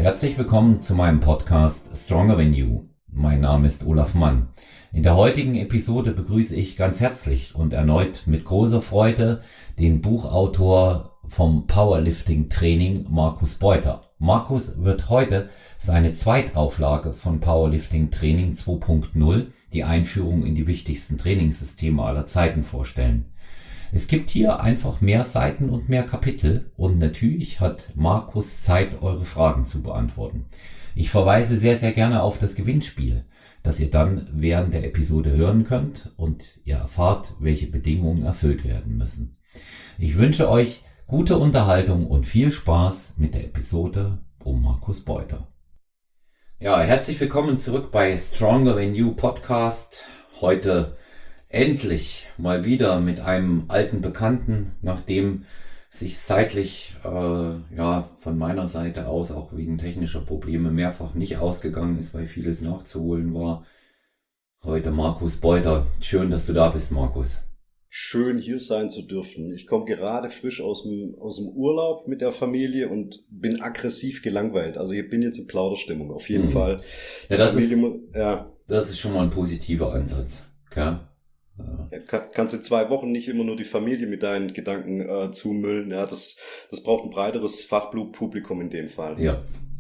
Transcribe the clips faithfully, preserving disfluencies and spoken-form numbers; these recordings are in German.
Herzlich willkommen zu meinem Podcast Stronger Than You. Mein Name ist Olaf Mann. In der heutigen Episode begrüße ich ganz herzlich und erneut mit großer Freude den Buchautor vom Powerlifting Training, Markus Beuter. Markus wird heute seine Zweitauflage von Powerlifting Training zwei Punkt null, die Einführung in die wichtigsten Trainingssysteme aller Zeiten, vorstellen. Es gibt hier einfach mehr Seiten und mehr Kapitel und natürlich hat Markus Zeit, eure Fragen zu beantworten. Ich verweise sehr, sehr gerne auf das Gewinnspiel, das ihr dann während der Episode hören könnt und ihr erfahrt, welche Bedingungen erfüllt werden müssen. Ich wünsche euch gute Unterhaltung und viel Spaß mit der Episode um Markus Beuter. Ja, herzlich willkommen zurück bei Stronger Than You Podcast. Heute endlich mal wieder mit einem alten Bekannten, nachdem sich zeitlich äh, ja von meiner Seite aus auch wegen technischer Probleme mehrfach nicht ausgegangen ist, weil vieles nachzuholen war. Heute Markus Beuter. Schön, dass du da bist, Markus. Schön, hier sein zu dürfen. Ich komme gerade frisch aus dem, aus dem Urlaub mit der Familie und bin aggressiv gelangweilt. Also ich bin jetzt in Plauderstimmung, auf jeden mhm. Fall. Ja, das, Familie, ist, ja. das ist schon mal ein positiver Ansatz. Okay? Ja. Ja, kann, kannst in zwei Wochen nicht immer nur die Familie mit deinen Gedanken äh, zumüllen. Ja, das, das braucht ein breiteres Fachpublikum in dem Fall. Ja,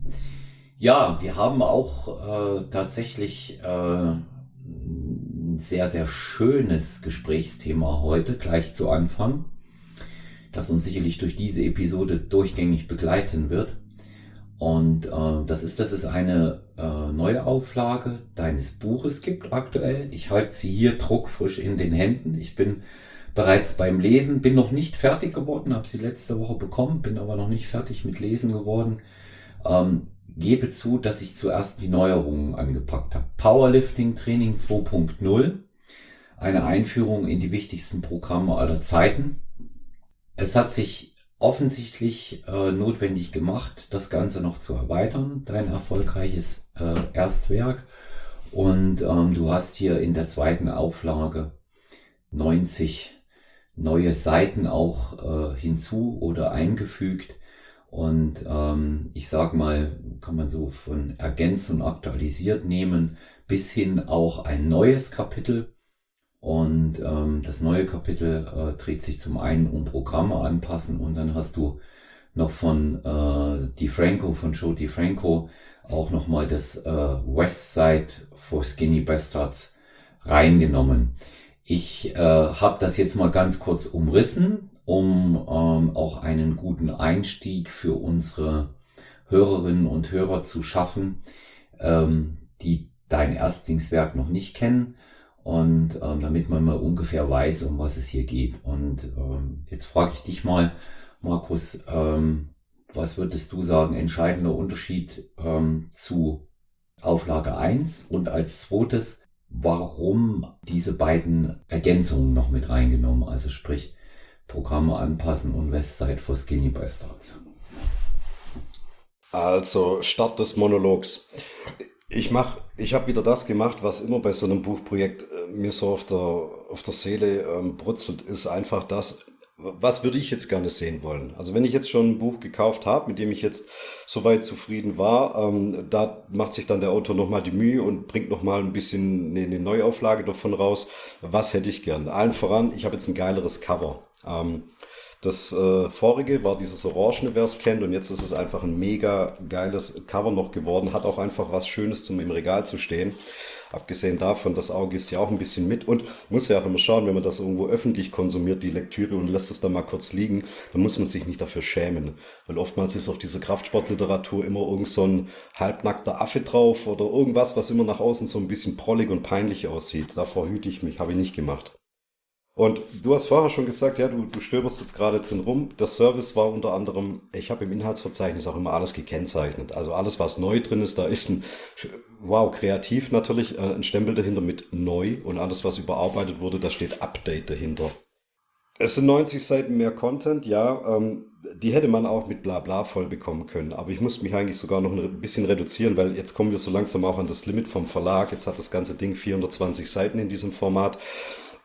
ja, wir haben auch äh, tatsächlich äh, ein sehr, sehr schönes Gesprächsthema heute, gleich zu Anfang, das uns sicherlich durch diese Episode durchgängig begleiten wird. Und äh, das ist, dass es eine äh, neue Auflage deines Buches gibt aktuell. Ich halte sie hier druckfrisch in den Händen. Ich bin bereits beim Lesen, bin noch nicht fertig geworden, habe sie letzte Woche bekommen, bin aber noch nicht fertig mit Lesen geworden. Ähm, gebe zu, dass ich zuerst die Neuerungen angepackt habe. Powerlifting Training zwei Punkt null, eine Einführung in die wichtigsten Programme aller Zeiten. Es hat sich offensichtlich äh, notwendig gemacht, das Ganze noch zu erweitern, dein erfolgreiches äh, Erstwerk. Und ähm, du hast hier in der zweiten Auflage neunzig neue Seiten auch äh, hinzu oder eingefügt. Und ähm, ich sag mal, kann man so von ergänzt und aktualisiert nehmen, bis hin auch ein neues Kapitel. Und ähm, das neue Kapitel äh, dreht sich zum einen um Programme anpassen und dann hast du noch von äh, DeFranco, von Joe DeFranco auch nochmal das äh, West Side for Skinny Bastards reingenommen. Ich äh, habe das jetzt mal ganz kurz umrissen, um ähm, auch einen guten Einstieg für unsere Hörerinnen und Hörer zu schaffen, ähm, die dein Erstlingswerk noch nicht kennen. Und ähm, damit man mal ungefähr weiß, um was es hier geht. Und ähm, jetzt frage ich dich mal, Markus, ähm, was würdest du sagen, entscheidender Unterschied ähm, zu Auflage eins und als zweites, warum diese beiden Ergänzungen noch mit reingenommen, also sprich Programme anpassen und Westside for Skinny Bastards? Also Start des Monologs. Ich mach, ich habe wieder das gemacht, was immer bei so einem Buchprojekt äh, mir so auf der, auf der Seele ähm, brutzelt, ist einfach das, was würde ich jetzt gerne sehen wollen. Also wenn ich jetzt schon ein Buch gekauft habe, mit dem ich jetzt soweit zufrieden war, ähm, da macht sich dann der Autor nochmal die Mühe und bringt nochmal ein bisschen eine, eine Neuauflage davon raus. Was hätte ich gern? Allen voran, ich habe jetzt ein geileres Cover. Ähm, Das äh, vorige war dieses Orangene, wer es kennt, und jetzt ist es einfach ein mega geiles Cover noch geworden. Hat auch einfach was Schönes zum im Regal zu stehen. Abgesehen davon, das Auge ist ja auch ein bisschen mit und muss ja auch immer schauen, wenn man das irgendwo öffentlich konsumiert, die Lektüre, und lässt es dann mal kurz liegen, dann muss man sich nicht dafür schämen. Weil oftmals ist auf dieser Kraftsportliteratur immer irgend so ein halbnackter Affe drauf oder irgendwas, was immer nach außen so ein bisschen prollig und peinlich aussieht. Davor hüte ich mich, habe ich nicht gemacht. Und du hast vorher schon gesagt, ja, du, du stöberst jetzt gerade drin rum. Der Service war unter anderem, ich habe im Inhaltsverzeichnis auch immer alles gekennzeichnet. Also alles, was neu drin ist, da ist ein, wow, kreativ natürlich, ein Stempel dahinter mit neu, und alles, was überarbeitet wurde, da steht Update dahinter. Es sind neunzig Seiten mehr Content, ja, ähm, die hätte man auch mit Blabla voll bekommen können. Aber ich musste mich eigentlich sogar noch ein bisschen reduzieren, weil jetzt kommen wir so langsam auch an das Limit vom Verlag. Jetzt hat das ganze Ding vierhundertzwanzig Seiten in diesem Format.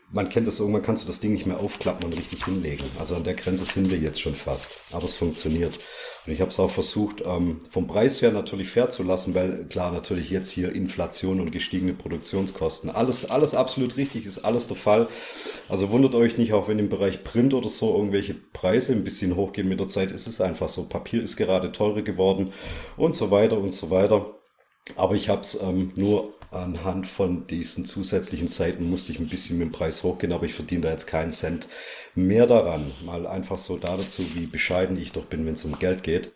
man kennt das, irgendwann kannst du das Ding nicht mehr aufklappen und richtig hinlegen. Also an der Grenze sind wir jetzt schon fast. Aber es funktioniert. Und ich habe es auch versucht, ähm, vom Preis her natürlich fair zu lassen, weil klar, natürlich jetzt hier Inflation und gestiegene Produktionskosten. Alles, alles absolut richtig, ist alles der Fall. Also wundert euch nicht, auch wenn im Bereich Print oder so irgendwelche Preise ein bisschen hochgehen mit der Zeit, ist es einfach so. Papier ist gerade teurer geworden und so weiter und so weiter. Aber ich habe es ähm, nur anhand von diesen zusätzlichen Seiten musste ich ein bisschen mit dem Preis hochgehen, aber ich verdiene da jetzt keinen Cent mehr daran. Mal einfach so da dazu, wie bescheiden ich doch bin, wenn es um Geld geht.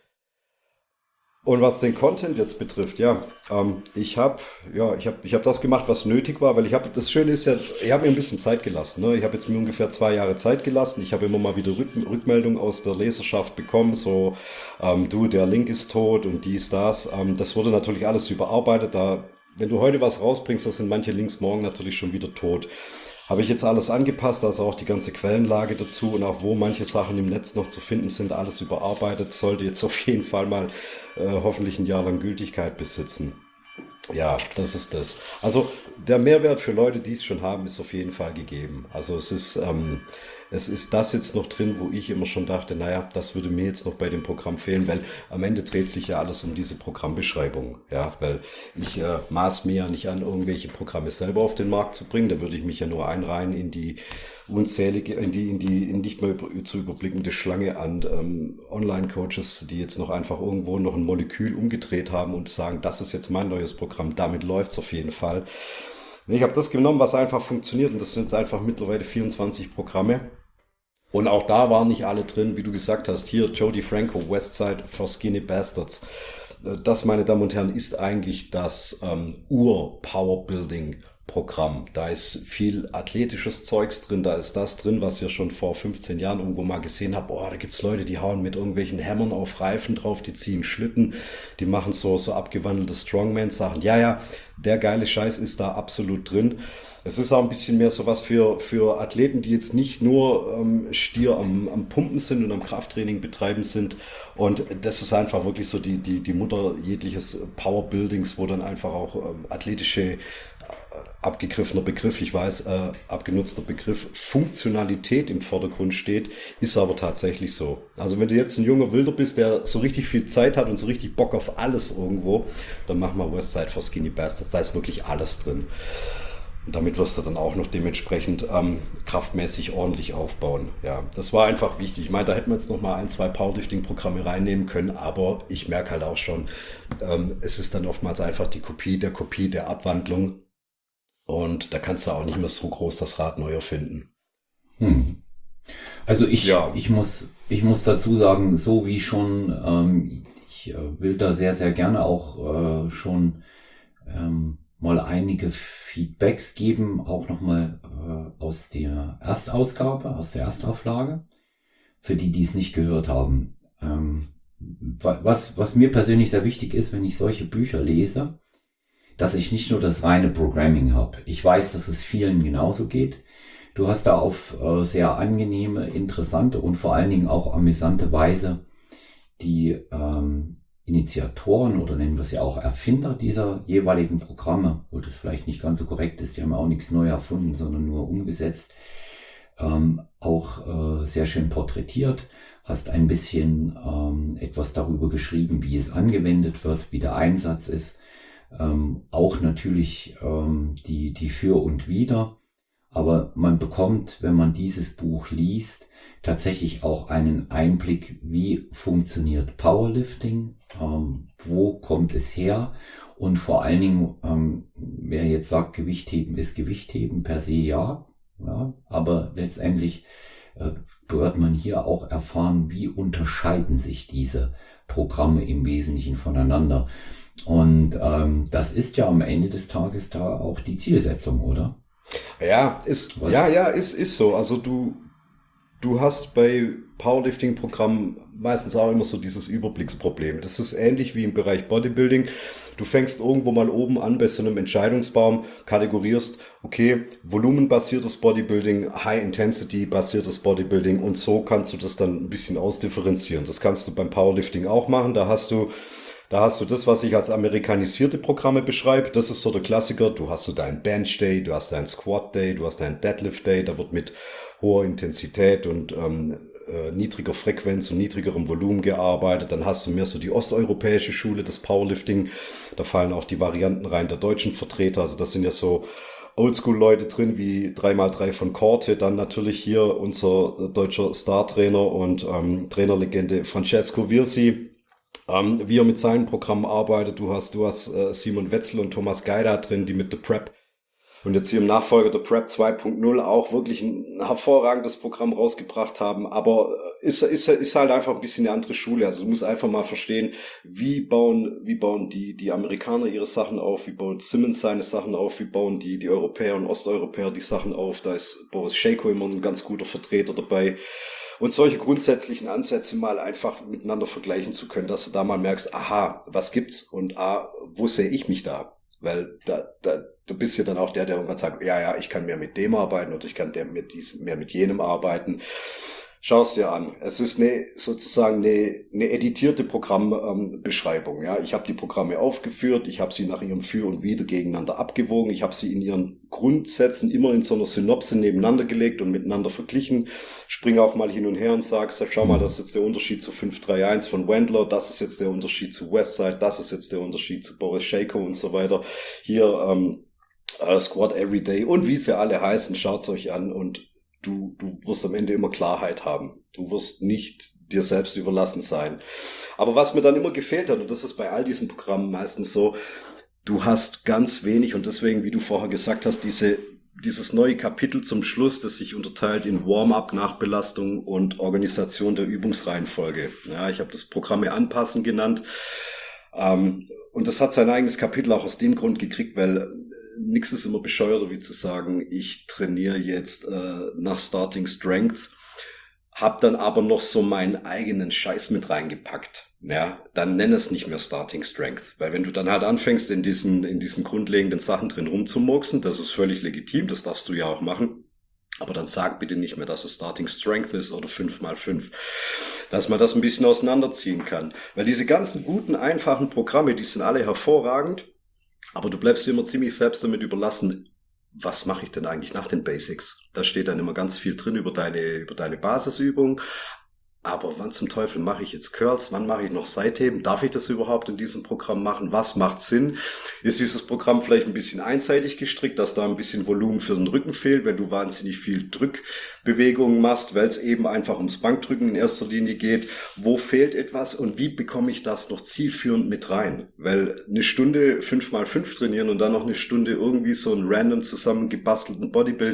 Und was den Content jetzt betrifft, ja, ähm, ich habe ja, ich habe ich habe das gemacht, was nötig war, weil ich habe das Schöne ist ja, ich habe mir ein bisschen Zeit gelassen. Ne? Ich habe jetzt mir ungefähr zwei Jahre Zeit gelassen. Ich habe immer mal wieder Rück Rückmeldungen aus der Leserschaft bekommen, so ähm, du, der Link ist tot und dies, das. Ähm, das wurde natürlich alles überarbeitet. Da, wenn du heute was rausbringst, das sind manche Links morgen natürlich schon wieder tot. Habe ich jetzt alles angepasst, also auch die ganze Quellenlage dazu und auch wo manche Sachen im Netz noch zu finden sind, alles überarbeitet, sollte jetzt auf jeden Fall mal äh, hoffentlich ein Jahr lang Gültigkeit besitzen. Ja, das ist das. Also der Mehrwert für Leute, die es schon haben, ist auf jeden Fall gegeben. Also es ist, ähm, es ist das jetzt noch drin, wo ich immer schon dachte, naja, das würde mir jetzt noch bei dem Programm fehlen, weil am Ende dreht sich ja alles um diese Programmbeschreibung. Ja, weil ich äh, maß mir ja nicht an, irgendwelche Programme selber auf den Markt zu bringen. Da würde ich mich ja nur einreihen in die unzählige, in die, in die in nicht mehr über, zu überblickende Schlange an ähm, Online-Coaches, die jetzt noch einfach irgendwo noch ein Molekül umgedreht haben und sagen, das ist jetzt mein neues Programm, damit läuft's auf jeden Fall. Ich habe das genommen, was einfach funktioniert und das sind jetzt einfach mittlerweile vierundzwanzig Programme. Und auch da waren nicht alle drin, wie du gesagt hast, hier Joe DeFranco, Westside for Skinny Bastards. Das, meine Damen und Herren, ist eigentlich das ähm, Ur-Powerbuilding Programm. Da ist viel athletisches Zeugs drin, da ist das drin, was ihr schon vor fünfzehn Jahren irgendwo mal gesehen habt. Boah, da gibt's Leute, die hauen mit irgendwelchen Hämmern auf Reifen drauf, die ziehen Schlitten, die machen so, so abgewandelte Strongman-Sachen. Ja, ja, der geile Scheiß ist da absolut drin. Es ist auch ein bisschen mehr so was für, für Athleten, die jetzt nicht nur ähm, stier am, am Pumpen sind und am Krafttraining betreiben sind. Und das ist einfach wirklich so die, die, die Mutter jegliches Powerbuildings, wo dann einfach auch ähm, athletische, äh, abgegriffener Begriff, ich weiß, äh, abgenutzter Begriff, Funktionalität im Vordergrund steht, ist aber tatsächlich so. Also wenn du jetzt ein junger Wilder bist, der so richtig viel Zeit hat und so richtig Bock auf alles irgendwo, dann mach mal Westside for Skinny Bastards, da ist wirklich alles drin. Und damit wirst du dann auch noch dementsprechend ähm, kraftmäßig ordentlich aufbauen. Ja, das war einfach wichtig. Ich meine, da hätten wir jetzt noch mal ein, zwei Powerlifting-Programme reinnehmen können, aber ich merke halt auch schon, ähm, es ist dann oftmals einfach die Kopie der Kopie der Abwandlung. Und da kannst du auch nicht mehr so groß das Rad neu erfinden. Hm. Also ich, Ja. ich muss, ich muss dazu sagen, so wie schon, ähm, ich äh, will da sehr, sehr gerne auch äh, schon ähm, mal einige Feedbacks geben, auch nochmal äh, aus der Erstausgabe, aus der Erstauflage, für die, die es nicht gehört haben. Ähm, was, was mir persönlich sehr wichtig ist, wenn ich solche Bücher lese, dass ich nicht nur das reine Programming habe. Ich weiß, dass es vielen genauso geht. Du hast da auf äh, sehr angenehme, interessante und vor allen Dingen auch amüsante Weise die ähm, Initiatoren oder nennen wir sie auch Erfinder dieser jeweiligen Programme, wo das vielleicht nicht ganz so korrekt ist, die haben auch nichts neu erfunden, sondern nur umgesetzt, ähm, auch äh, sehr schön porträtiert, hast ein bisschen ähm, etwas darüber geschrieben, wie es angewendet wird, wie der Einsatz ist, ähm, auch natürlich ähm, die, die Für und Wider, aber man bekommt, wenn man dieses Buch liest, tatsächlich auch einen Einblick, wie funktioniert Powerlifting, ähm, wo kommt es her und vor allen Dingen, ähm, wer jetzt sagt, Gewichtheben ist Gewichtheben per se ja, ja, aber letztendlich äh, wird man hier auch erfahren, wie unterscheiden sich diese Programme im Wesentlichen voneinander. Und ähm, das ist ja am Ende des Tages da auch die Zielsetzung, oder? Ja, ist, Was? ja, ja, ist, ist so. Also du, du hast bei Powerlifting-Programmen meistens auch immer so dieses Überblicksproblem. Das ist ähnlich wie im Bereich Bodybuilding. Du fängst irgendwo mal oben an bei so einem Entscheidungsbaum, kategorierst, okay, volumenbasiertes Bodybuilding, High-Intensity-basiertes Bodybuilding und so kannst du das dann ein bisschen ausdifferenzieren. Das kannst du beim Powerlifting auch machen. Da hast du Da hast du das, was ich als amerikanisierte Programme beschreibe. Das ist so der Klassiker. Du hast so deinen Bench Day, du hast deinen Squat Day, du hast deinen Deadlift Day. Da wird mit hoher Intensität und ähm, äh, niedriger Frequenz und niedrigerem Volumen gearbeitet. Dann hast du mehr so die osteuropäische Schule des Powerlifting. Da fallen auch die Varianten rein der deutschen Vertreter. Also das sind ja so Oldschool-Leute drin, wie drei mal drei von Korte, dann natürlich hier unser deutscher Star-Trainer und ähm, Trainerlegende Francesco Virsi, ähm, wie er mit seinen Programmen arbeitet. Du hast, du hast äh, Simon Wetzel und Thomas Geider drin, die mit The Prep und jetzt hier im Nachfolger der Prep zwei Punkt null auch wirklich ein hervorragendes Programm rausgebracht haben, aber ist, ist, ist halt einfach ein bisschen eine andere Schule. Also du musst einfach mal verstehen, wie bauen, wie bauen die, die Amerikaner ihre Sachen auf, wie baut Simmons seine Sachen auf, wie bauen die, die Europäer und Osteuropäer die Sachen auf. Da ist Boris Schejko immer ein ganz guter Vertreter dabei. Und solche grundsätzlichen Ansätze mal einfach miteinander vergleichen zu können, dass du da mal merkst, aha, was gibt's und ah, wo sehe ich mich da? Weil da, da, du bist ja dann auch der, der irgendwann sagt, ja, ja, ich kann mehr mit dem arbeiten oder ich kann der mit diesem, mehr mit jenem arbeiten. Schau es dir an. Es ist eine, sozusagen eine, eine editierte Programmbeschreibung. Ähm, ja, ich habe die Programme aufgeführt, ich habe sie nach ihrem Für und Wider gegeneinander abgewogen, ich habe sie in ihren Grundsätzen immer in so einer Synopse nebeneinander gelegt und miteinander verglichen. Spring auch mal hin und her und sagst, schau mal, das ist jetzt der Unterschied zu fünf drei eins von Wendler, das ist jetzt der Unterschied zu Westside, das ist jetzt der Unterschied zu Boris Schejko und so weiter. Hier ähm, äh, Squad Everyday und wie sie alle heißen, schaut's euch an und Du, du wirst am Ende immer Klarheit haben. Du wirst nicht dir selbst überlassen sein. Aber was mir dann immer gefehlt hat, und das ist bei all diesen Programmen meistens so, du hast ganz wenig und deswegen, wie du vorher gesagt hast, diese, dieses neue Kapitel zum Schluss, das sich unterteilt in Warm-up, Nachbelastung und Organisation der Übungsreihenfolge. Ja, ich habe das Programme anpassen genannt. Ähm, und das hat sein eigenes Kapitel auch aus dem Grund gekriegt, weil äh, nichts ist immer bescheuerter, wie zu sagen, ich trainiere jetzt äh, nach Starting Strength, hab dann aber noch so meinen eigenen Scheiß mit reingepackt. Ja, dann nenn es nicht mehr Starting Strength, weil wenn du dann halt anfängst, in diesen, in diesen grundlegenden Sachen drin rumzumurksen, das ist völlig legitim, das darfst du ja auch machen. Aber dann sag bitte nicht mehr, dass es Starting Strength ist oder fünf mal fünf. Dass man das ein bisschen auseinanderziehen kann. Weil diese ganzen guten, einfachen Programme, die sind alle hervorragend. Aber du bleibst dir immer ziemlich selbst damit überlassen, was mache ich denn eigentlich nach den Basics? Da steht dann immer ganz viel drin über deine, über deine Basisübung. Aber wann zum Teufel mache ich jetzt Curls? Wann mache ich noch Seitheben? Darf ich das überhaupt in diesem Programm machen? Was macht Sinn? Ist dieses Programm vielleicht ein bisschen einseitig gestrickt, dass da ein bisschen Volumen für den Rücken fehlt, wenn du wahnsinnig viel Drückbewegungen machst, weil es eben einfach ums Bankdrücken in erster Linie geht? Wo fehlt etwas und wie bekomme ich das noch zielführend mit rein? Weil eine Stunde fünf mal fünf trainieren und dann noch eine Stunde irgendwie so einen random zusammengebastelten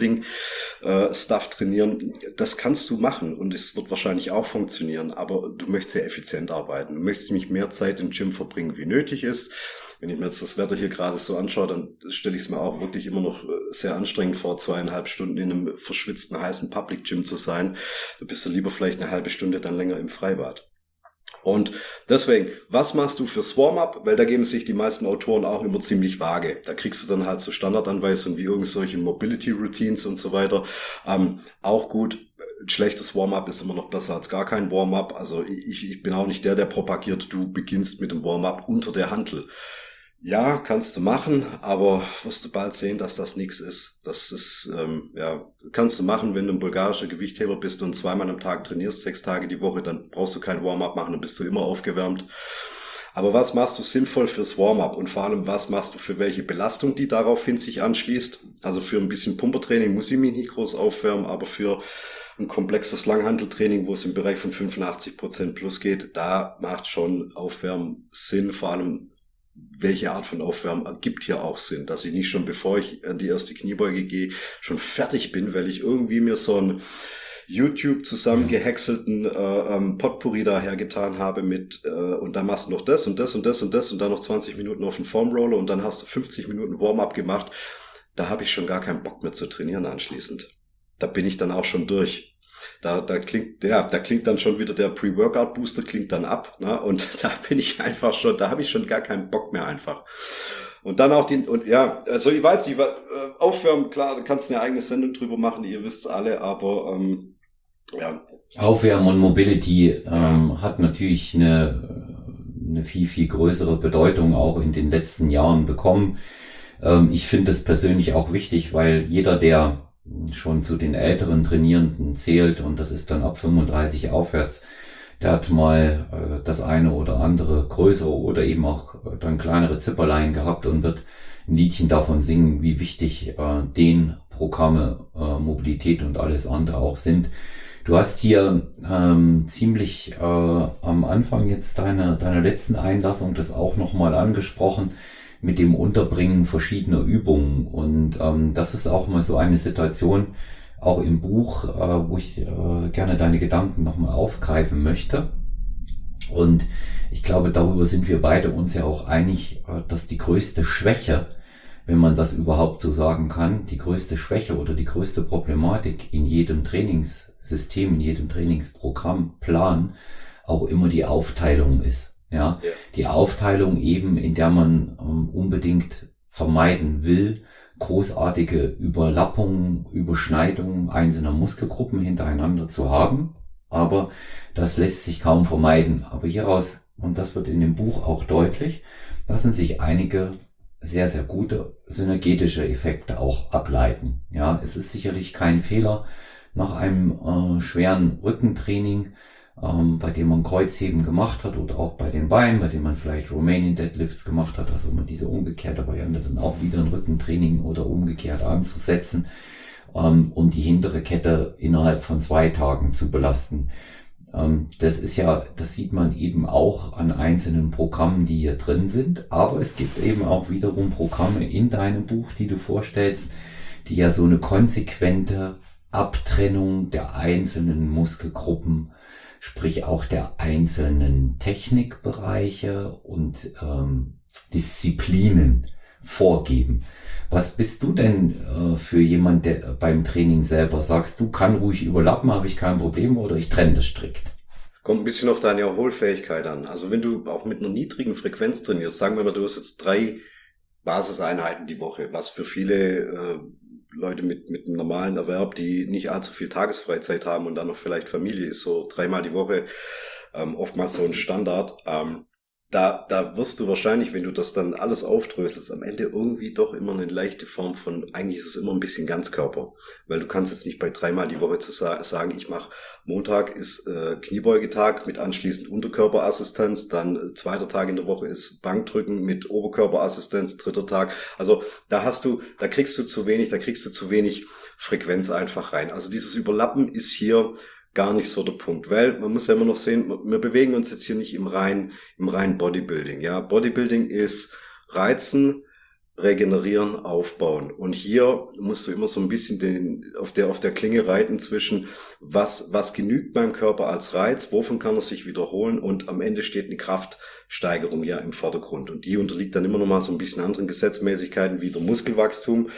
Bodybuilding-Stuff trainieren, das kannst du machen und es wird wahrscheinlich auch funktionieren, aber du möchtest ja effizient arbeiten. Du möchtest nicht mehr Zeit im Gym verbringen, wie nötig ist. Wenn ich mir jetzt das Wetter hier gerade so anschaue, dann stelle ich es mir auch wirklich immer noch sehr anstrengend vor, zweieinhalb Stunden in einem verschwitzten, heißen Public Gym zu sein. Da bist du lieber vielleicht eine halbe Stunde dann länger im Freibad. Und deswegen, was machst du fürs Warm-up? Weil da geben sich die meisten Autoren auch immer ziemlich vage. Da kriegst du dann halt so Standardanweisungen wie irgendwelche Mobility-Routines und so weiter. Ähm, auch gut. Ein schlechtes Warm-up ist immer noch besser als gar kein Warm-up. Also ich, ich bin auch nicht der, der propagiert, du beginnst mit dem Warm-up unter der Hantel. Ja, kannst du machen, aber wirst du bald sehen, dass das nichts ist. Das ist, ähm, ja, kannst du machen, wenn du ein bulgarischer Gewichtheber bist und zweimal am Tag trainierst, sechs Tage die Woche, dann brauchst du kein Warm-up machen, dann bist du immer aufgewärmt. Aber was machst du sinnvoll fürs Warm-up und vor allem, was machst du für welche Belastung, die daraufhin sich anschließt? Also für ein bisschen Pumpertraining muss ich mich nicht groß aufwärmen, aber für ein komplexes Langhanteltraining, wo es im Bereich von fünfundachtzig Prozent plus geht, da macht schon Aufwärmen Sinn, vor allem welche Art von Aufwärmen ergibt hier auch Sinn, dass ich nicht schon, bevor ich an die erste Kniebeuge gehe, schon fertig bin, weil ich irgendwie mir so ein YouTube zusammengehäckselten äh, ähm, Potpourri dahergetan habe mit äh, und dann machst du noch das und das und das und das und dann noch zwanzig Minuten auf den Foamroller und dann hast du fünfzig Minuten Warm-up gemacht. Da habe ich schon gar keinen Bock mehr zu trainieren anschließend. Da bin ich dann auch schon durch. Da, da klingt, ja, da klingt dann schon wieder der Pre-Workout-Booster klingt dann ab, ne? Und da bin ich einfach schon, da habe ich schon gar keinen Bock mehr einfach. Und dann auch die, und ja, also ich weiß nicht, äh, Aufwärmen, klar, da kannst du eine eigene Sendung drüber machen, ihr wisst's alle, aber ähm, ja. Aufwärmen und Mobility ähm, hat natürlich eine, eine viel, viel größere Bedeutung auch in den letzten Jahren bekommen. Ähm, ich finde es persönlich auch wichtig, weil jeder, der schon zu den älteren Trainierenden zählt, und das ist dann ab fünfunddreißig aufwärts, der hat mal äh, das eine oder andere größere oder eben auch äh, dann kleinere Zipperlein gehabt und wird ein Liedchen davon singen, wie wichtig äh, den Programme, äh, Mobilität und alles andere auch sind. Du hast hier ähm, ziemlich äh, am Anfang jetzt deiner deiner letzten Einlassung das auch nochmal angesprochen mit dem Unterbringen verschiedener Übungen. Und ähm, das ist auch mal so eine Situation, auch im Buch, äh, wo ich äh, gerne deine Gedanken nochmal aufgreifen möchte. Und ich glaube, darüber sind wir beide uns ja auch einig, äh, dass die größte Schwäche, wenn man das überhaupt so sagen kann, die größte Schwäche oder die größte Problematik in jedem Trainingssystem, in jedem Trainingsprogramm, Plan, auch immer die Aufteilung ist. Ja, Ja. die Aufteilung eben, in der man ähm, unbedingt vermeiden will, großartige Überlappungen, Überschneidungen einzelner Muskelgruppen hintereinander zu haben. Aber das lässt sich kaum vermeiden. Aber hieraus, und das wird in dem Buch auch deutlich, lassen sich einige sehr, sehr gute synergetische Effekte auch ableiten. Ja, es ist sicherlich kein Fehler, nach einem äh, schweren Rückentraining, ähm, bei dem man Kreuzheben gemacht hat oder auch bei den Beinen, bei dem man vielleicht Romanian Deadlifts gemacht hat, also immer diese umgekehrte Variante dann auch wieder ein Rückentraining oder umgekehrt anzusetzen, ähm, um die hintere Kette innerhalb von zwei Tagen zu belasten. Ähm, das ist ja, das sieht man eben auch an einzelnen Programmen, die hier drin sind, aber es gibt eben auch wiederum Programme in deinem Buch, die du vorstellst, die ja so eine konsequente Abtrennung der einzelnen Muskelgruppen, sprich auch der einzelnen Technikbereiche und ähm, Disziplinen vorgeben. Was bist du denn äh, für jemand, der beim Training selber sagst, du kann ruhig überlappen, habe ich kein Problem, oder ich trenne das strikt? Kommt ein bisschen auf deine Erholfähigkeit an. Also wenn du auch mit einer niedrigen Frequenz trainierst, sagen wir mal, du hast jetzt drei Basiseinheiten die Woche, was für viele äh, Leute mit, mit einem normalen Erwerb, die nicht allzu viel Tagesfreizeit haben und dann noch vielleicht Familie ist, so dreimal die Woche, ähm, oftmals so ein Standard. Ähm, da, da wirst du wahrscheinlich, wenn du das dann alles aufdröselst, am Ende irgendwie doch immer eine leichte Form von, eigentlich ist es immer ein bisschen Ganzkörper. Weil du kannst jetzt nicht bei dreimal die Woche zu sa- sagen, ich mache Montag ist äh, Kniebeugetag mit anschließend Unterkörperassistenz, dann äh, zweiter Tag in der Woche ist Bankdrücken mit Oberkörperassistenz, dritter Tag. Also da hast du, da kriegst du zu wenig, da kriegst du zu wenig Frequenz einfach rein. Also dieses Überlappen ist hier gar nicht so der Punkt, weil man muss ja immer noch sehen, wir bewegen uns jetzt hier nicht im reinen, im reinen Bodybuilding. Ja, Bodybuilding ist Reizen, regenerieren, aufbauen. Und hier musst du immer so ein bisschen den, auf der, auf der Klinge reiten zwischen was, was genügt meinem Körper als Reiz, wovon kann er sich wiederholen, und am Ende steht eine Kraftsteigerung ja im Vordergrund. Und die unterliegt dann immer noch mal so ein bisschen anderen Gesetzmäßigkeiten wie der Muskelwachstum.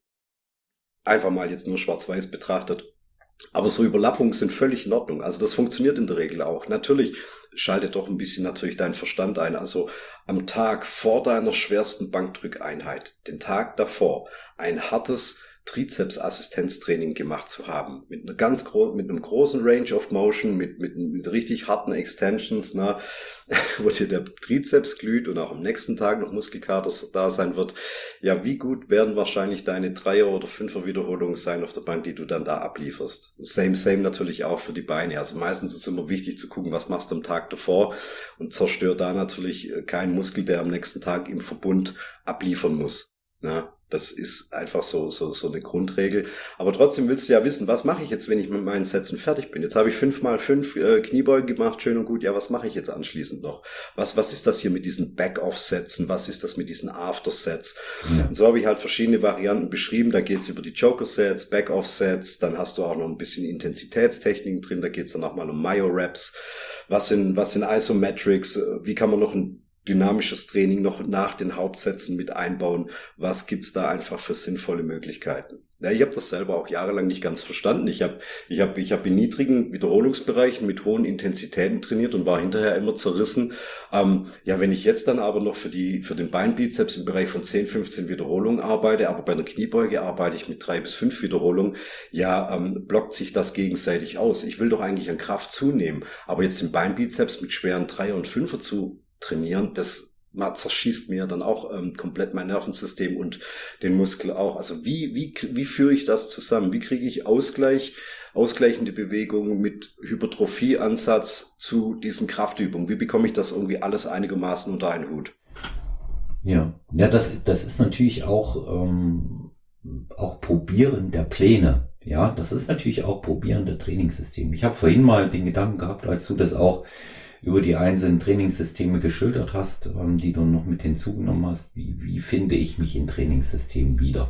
Einfach mal jetzt nur schwarz-weiß betrachtet. Aber so Überlappungen sind völlig in Ordnung. Also das funktioniert in der Regel auch. Natürlich schaltet doch ein bisschen natürlich dein Verstand ein. Also am Tag vor deiner schwersten Bankdrückeinheit, den Tag davor, ein hartes Trizeps-Assistenztraining gemacht zu haben. Mit einer ganz gro- mit einem großen Range of Motion, mit, mit, mit richtig harten Extensions, na, wo dir der Trizeps glüht und auch am nächsten Tag noch Muskelkater da sein wird. Ja, wie gut werden wahrscheinlich deine Dreier- oder Fünfer Wiederholungen sein auf der Bank, die du dann da ablieferst. Same, same natürlich auch für die Beine. Also meistens ist es immer wichtig zu gucken, was machst du am Tag davor, und zerstör da natürlich keinen Muskel, der am nächsten Tag im Verbund abliefern muss. Ja, das ist einfach so, so, so eine Grundregel. Aber trotzdem willst du ja wissen, was mache ich jetzt, wenn ich mit meinen Sätzen fertig bin? Jetzt habe ich fünf mal fünf äh, Kniebeugen gemacht, schön und gut. Ja, was mache ich jetzt anschließend noch? Was, was ist das hier mit diesen Back-Off-Sätzen? Was ist das mit diesen After-Sets? Ja. Und so habe ich halt verschiedene Varianten beschrieben. Da geht es über die Joker-Sets, Back-Off-Sets. Dann hast du auch noch ein bisschen Intensitätstechniken drin. Da geht es dann auch mal um Myo-Reps. Was sind, was sind Isometrics? Wie kann man noch ein dynamisches Training noch nach den Hauptsätzen mit einbauen? Was gibt's da einfach für sinnvolle Möglichkeiten? Ja, ich habe das selber auch jahrelang nicht ganz verstanden. Ich habe ich hab, ich hab in niedrigen Wiederholungsbereichen mit hohen Intensitäten trainiert und war hinterher immer zerrissen. Ähm, ja, wenn ich jetzt dann aber noch für die für den Beinbizeps im Bereich von zehn, fünfzehn Wiederholungen arbeite, aber bei einer Kniebeuge arbeite ich mit drei bis fünf Wiederholungen, ja, ähm, blockt sich das gegenseitig aus. Ich will doch eigentlich an Kraft zunehmen, aber jetzt den Beinbizeps mit schweren Dreier und Fünfer zu trainieren, das zerschießt mir dann auch ähm, komplett mein Nervensystem und den Muskel auch. Also wie, wie, wie führe ich das zusammen? Wie kriege ich Ausgleich, ausgleichende Bewegungen mit Hypertrophie-Ansatz zu diesen Kraftübungen? Wie bekomme ich das irgendwie alles einigermaßen unter einen Hut? Ja, ja, das, das ist natürlich auch, ähm, auch Probieren der Pläne. Ja, das ist natürlich auch Probieren der Trainingssysteme. Ich habe vorhin mal den Gedanken gehabt, als du das auch über die einzelnen Trainingssysteme geschildert hast, ähm, die du noch mit hinzugenommen hast. Wie, wie finde ich mich in Trainingssystemen wieder?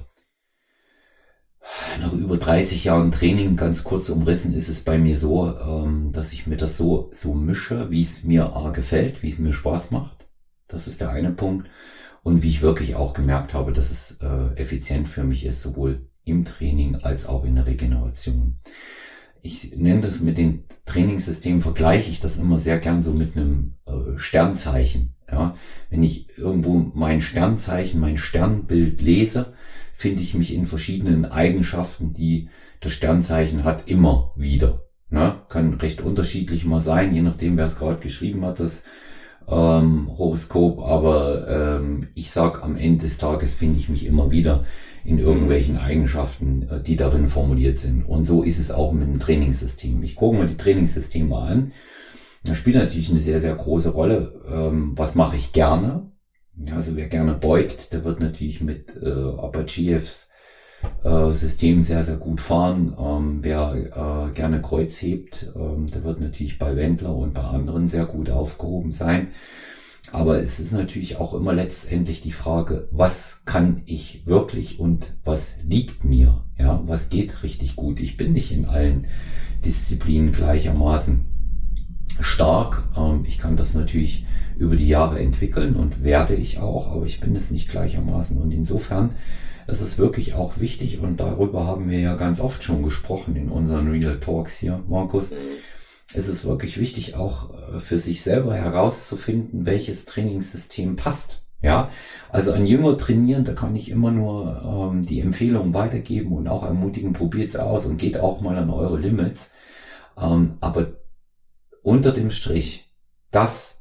Nach über dreißig Jahren Training, ganz kurz umrissen, ist es bei mir so, ähm, dass ich mir das so, so mische, wie es mir A, gefällt, wie es mir Spaß macht. Das ist der eine Punkt. Und wie ich wirklich auch gemerkt habe, dass es äh, effizient für mich ist, sowohl im Training als auch in der Regeneration. Ich nenne das mit den Trainingssystemen, vergleiche ich das immer sehr gern so mit einem äh, Sternzeichen. Ja, wenn ich irgendwo mein Sternzeichen, mein Sternbild lese, finde ich mich in verschiedenen Eigenschaften, die das Sternzeichen hat, immer wieder. Ne? Kann recht unterschiedlich mal sein, je nachdem, wer es gerade geschrieben hat, das ähm, Horoskop. Aber ähm, ich sag, am Ende des Tages finde ich mich immer wieder in irgendwelchen Eigenschaften, die darin formuliert sind. Und so ist es auch mit dem Trainingssystem. Ich gucke mir die Trainingssysteme an. Das spielt natürlich eine sehr, sehr große Rolle. Ähm, was mache ich gerne? Ja, also wer gerne beugt, der wird natürlich mit äh, Abachievs äh, System sehr, sehr gut fahren. Ähm, wer äh, gerne Kreuz hebt, ähm, der wird natürlich bei Wendler und bei anderen sehr gut aufgehoben sein. Aber es ist natürlich auch immer letztendlich die Frage, was kann ich wirklich und was liegt mir? Ja, was geht richtig gut? Ich bin nicht in allen Disziplinen gleichermaßen stark. Ähm, ich kann das natürlich über die Jahre entwickeln und werde ich auch, aber ich bin es nicht gleichermaßen. Und insofern ist es wirklich auch wichtig, und darüber haben wir ja ganz oft schon gesprochen in unseren Real Talks hier, Markus. Es ist wirklich wichtig, auch für sich selber herauszufinden, welches Trainingssystem passt. Ja, also an Jünger trainieren, da kann ich immer nur ähm, die Empfehlung weitergeben und auch ermutigen, probiert es aus und geht auch mal an eure Limits. Ähm, aber unter dem Strich, das,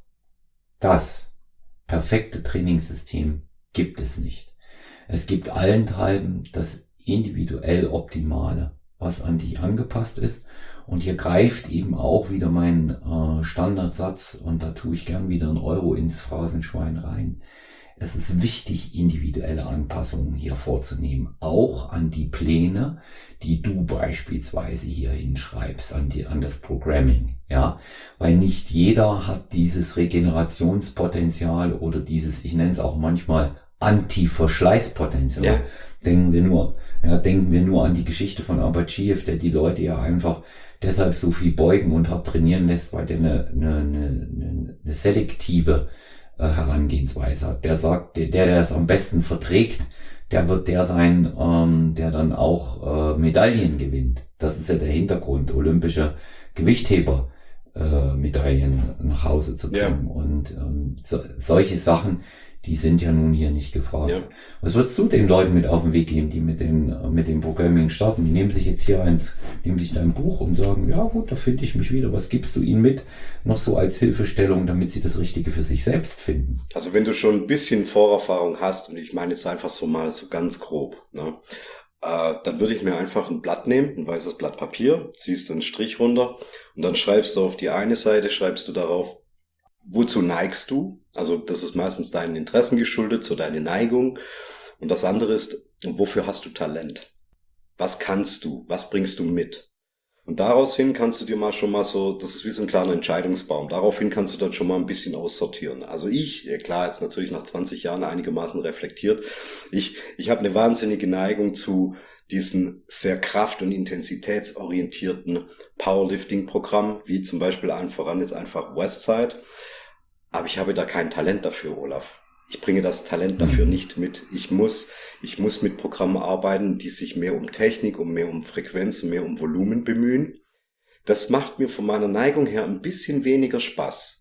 das perfekte Trainingssystem gibt es nicht. Es gibt allenthalben das individuell Optimale, was an dich angepasst ist. Und hier greift eben auch wieder mein äh, Standardsatz, und da tue ich gern wieder einen Euro ins Phrasenschwein rein. Es ist wichtig, individuelle Anpassungen hier vorzunehmen, auch an die Pläne, die du beispielsweise hier hinschreibst, an, die, an das Programming, ja, weil nicht jeder hat dieses Regenerationspotenzial oder dieses, ich nenne es auch manchmal Anti-Verschleißpotenzial. Ja. Denken wir nur, ja, denken wir nur an die Geschichte von Abachiev, der die Leute ja einfach deshalb so viel beugen und hart trainieren lässt, weil der eine, eine, eine, eine selektive äh, Herangehensweise hat. Der sagt, der, der es am besten verträgt, der wird der sein, ähm, der dann auch äh, Medaillen gewinnt. Das ist ja der Hintergrund, olympische Gewichtheber äh, Medaillen nach Hause zu bringen. Ja. Und ähm, so, solche Sachen, die sind ja nun hier nicht gefragt. Ja. Was würdest du den Leuten mit auf den Weg geben, die mit den mit dem Programming starten? Die nehmen sich jetzt hier eins, nehmen sich dein Buch und sagen, ja gut, da finde ich mich wieder. Was gibst du ihnen mit? Noch so als Hilfestellung, damit sie das Richtige für sich selbst finden? Also wenn du schon ein bisschen Vorerfahrung hast, und ich meine jetzt einfach so mal so ganz grob, ne, äh, dann würde ich mir einfach ein Blatt nehmen, ein weißes Blatt Papier, ziehst einen Strich runter und dann schreibst du auf die eine Seite, schreibst du darauf, wozu neigst du? Also das ist meistens deinen Interessen geschuldet, so deine Neigung. Und das andere ist, wofür hast du Talent? Was kannst du? Was bringst du mit? Und daraus hin kannst du dir mal schon mal so, das ist wie so ein kleiner Entscheidungsbaum, daraufhin kannst du dann schon mal ein bisschen aussortieren. Also ich, ja klar, jetzt natürlich nach zwanzig Jahren einigermaßen reflektiert, ich, ich habe eine wahnsinnige Neigung zu diesen sehr kraft- und intensitätsorientierten Powerlifting-Programmen, wie zum Beispiel allen voran jetzt einfach Westside. Aber ich habe da kein Talent dafür, Olaf. Ich bringe das Talent dafür nicht mit. Ich muss, ich muss mit Programmen arbeiten, die sich mehr um Technik, um mehr um Frequenz und mehr um Volumen bemühen. Das macht mir von meiner Neigung her ein bisschen weniger Spaß.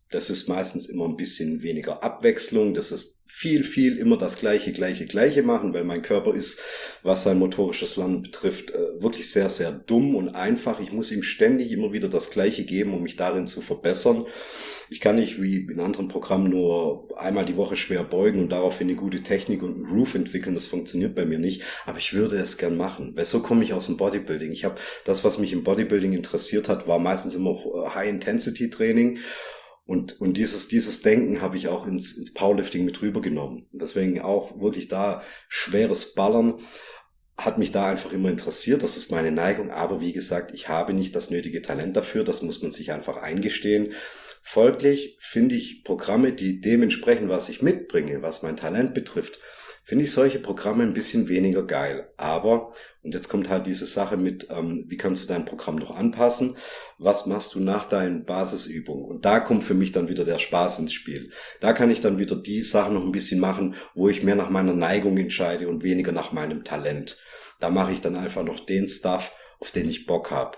Das ist meistens immer ein bisschen weniger Abwechslung. Das ist viel, viel immer das Gleiche, Gleiche, Gleiche machen, weil mein Körper ist, was sein motorisches Lernen betrifft, wirklich sehr, sehr dumm und einfach. Ich muss ihm ständig immer wieder das Gleiche geben, um mich darin zu verbessern. Ich kann nicht wie in anderen Programmen nur einmal die Woche schwer beugen und daraufhin eine gute Technik und einen Groove entwickeln. Das funktioniert bei mir nicht, aber ich würde es gern machen, weil so komme ich aus dem Bodybuilding. Ich habe das, was mich im Bodybuilding interessiert hat, war meistens immer High-Intensity-Training. Und, und dieses, dieses Denken habe ich auch ins, ins Powerlifting mit rübergenommen. Deswegen auch wirklich da schweres Ballern hat mich da einfach immer interessiert. Das ist meine Neigung. Aber wie gesagt, ich habe nicht das nötige Talent dafür. Das muss man sich einfach eingestehen. Folglich finde ich Programme, die dementsprechend, was ich mitbringe, was mein Talent betrifft, finde ich solche Programme ein bisschen weniger geil. Aber, und jetzt kommt halt diese Sache mit, ähm, wie kannst du dein Programm noch anpassen? Was machst du nach deinen Basisübungen? Und da kommt für mich dann wieder der Spaß ins Spiel. Da kann ich dann wieder die Sachen noch ein bisschen machen, wo ich mehr nach meiner Neigung entscheide und weniger nach meinem Talent. Da mache ich dann einfach noch den Stuff, auf den ich Bock habe.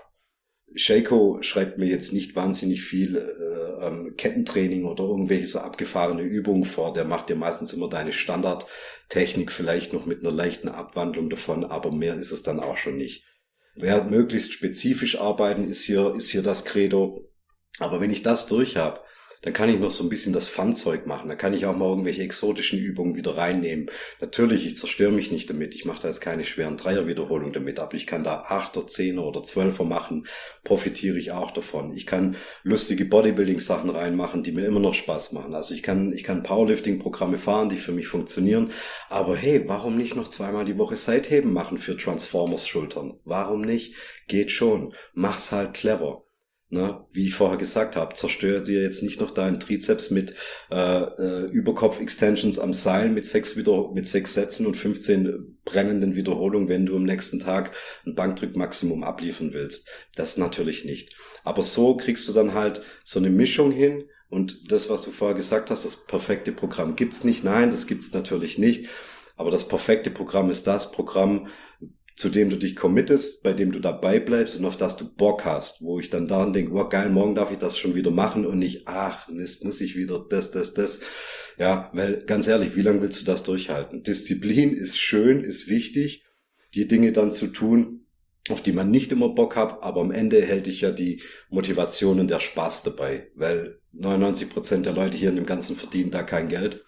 Shaco schreibt mir jetzt nicht wahnsinnig viel äh, ähm, Kettentraining oder irgendwelche so abgefahrene Übungen vor. Der macht dir meistens immer deine Standardtechnik, vielleicht noch mit einer leichten Abwandlung davon, aber mehr ist es dann auch schon nicht. Wer möglichst spezifisch arbeiten, ist hier, ist hier das Credo. Aber wenn ich das durch habe, dann kann ich noch so ein bisschen das Fun-Zeug machen. Da kann ich auch mal irgendwelche exotischen Übungen wieder reinnehmen. Natürlich, ich zerstöre mich nicht damit. Ich mache da jetzt keine schweren Dreierwiederholungen damit. Aber ich kann da Achter, Zehner oder Zwölfer machen. Profitiere ich auch davon. Ich kann lustige Bodybuilding-Sachen reinmachen, die mir immer noch Spaß machen. Also ich kann, ich kann Powerlifting-Programme fahren, die für mich funktionieren. Aber hey, warum nicht noch zweimal die Woche Seitheben machen für Transformers-Schultern? Warum nicht? Geht schon. Mach's halt clever. Na, wie ich vorher gesagt habe, zerstör dir jetzt nicht noch deinen Trizeps mit äh, äh, Überkopf-Extensions am Seil mit sechs wieder mit sechs Sätzen und fünfzehn brennenden Wiederholungen, wenn du am nächsten Tag ein Bankdrückmaximum abliefern willst. Das natürlich nicht. Aber so kriegst du dann halt so eine Mischung hin. Und das, was du vorher gesagt hast, das perfekte Programm gibt's nicht. Nein, das gibt's natürlich nicht. Aber das perfekte Programm ist das Programm, zu dem du dich committest, bei dem du dabei bleibst und auf das du Bock hast, wo ich dann daran denke, wow, geil, morgen darf ich das schon wieder machen und nicht, ach, Mist, muss ich wieder das, das, das. Ja, weil ganz ehrlich, wie lange willst du das durchhalten? Disziplin ist schön, ist wichtig, die Dinge dann zu tun, auf die man nicht immer Bock hat, aber am Ende hält dich ja die Motivation und der Spaß dabei, weil neunundneunzig Prozent der Leute hier in dem Ganzen verdienen da kein Geld.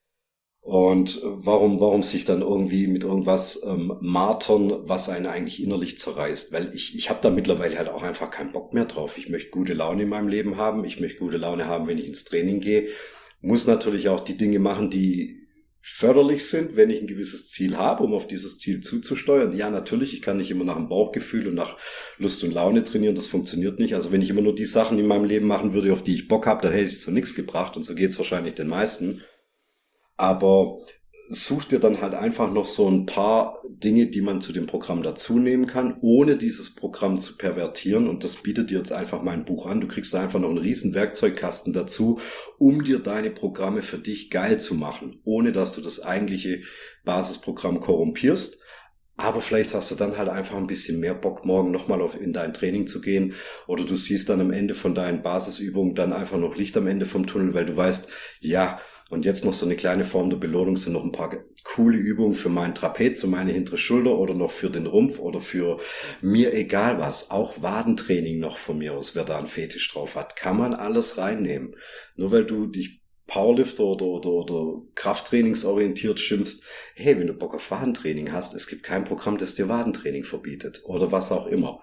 Und warum, warum sich dann irgendwie mit irgendwas ähm, martern, was einen eigentlich innerlich zerreißt? Weil ich, ich habe da mittlerweile halt auch einfach keinen Bock mehr drauf. Ich möchte gute Laune in meinem Leben haben. Ich möchte gute Laune haben, wenn ich ins Training gehe. Muss natürlich auch die Dinge machen, die förderlich sind, wenn ich ein gewisses Ziel habe, um auf dieses Ziel zuzusteuern. Ja, natürlich, ich kann nicht immer nach dem Bauchgefühl und nach Lust und Laune trainieren. Das funktioniert nicht. Also wenn ich immer nur die Sachen in meinem Leben machen würde, auf die ich Bock habe, dann hätte ich es zu nichts gebracht. Und so geht's wahrscheinlich den meisten. Aber such dir dann halt einfach noch so ein paar Dinge, die man zu dem Programm dazu nehmen kann, ohne dieses Programm zu pervertieren. Und das bietet dir jetzt einfach mein Buch an. Du kriegst da einfach noch einen riesen Werkzeugkasten dazu, um dir deine Programme für dich geil zu machen, ohne dass du das eigentliche Basisprogramm korrumpierst. Aber vielleicht hast du dann halt einfach ein bisschen mehr Bock, morgen nochmal in dein Training zu gehen. Oder du siehst dann am Ende von deinen Basisübungen dann einfach noch Licht am Ende vom Tunnel, weil du weißt, ja, und jetzt noch so eine kleine Form der Belohnung sind noch ein paar coole Übungen für meinen Trapez und meine hintere Schulter oder noch für den Rumpf oder für mir egal was. Auch Wadentraining noch von mir aus, wer da einen Fetisch drauf hat. Kann man alles reinnehmen. Nur weil du dich Powerlifter oder, oder, oder Krafttrainingsorientiert schimpfst, hey, wenn du Bock auf Wadentraining hast, es gibt kein Programm, das dir Wadentraining verbietet oder was auch immer.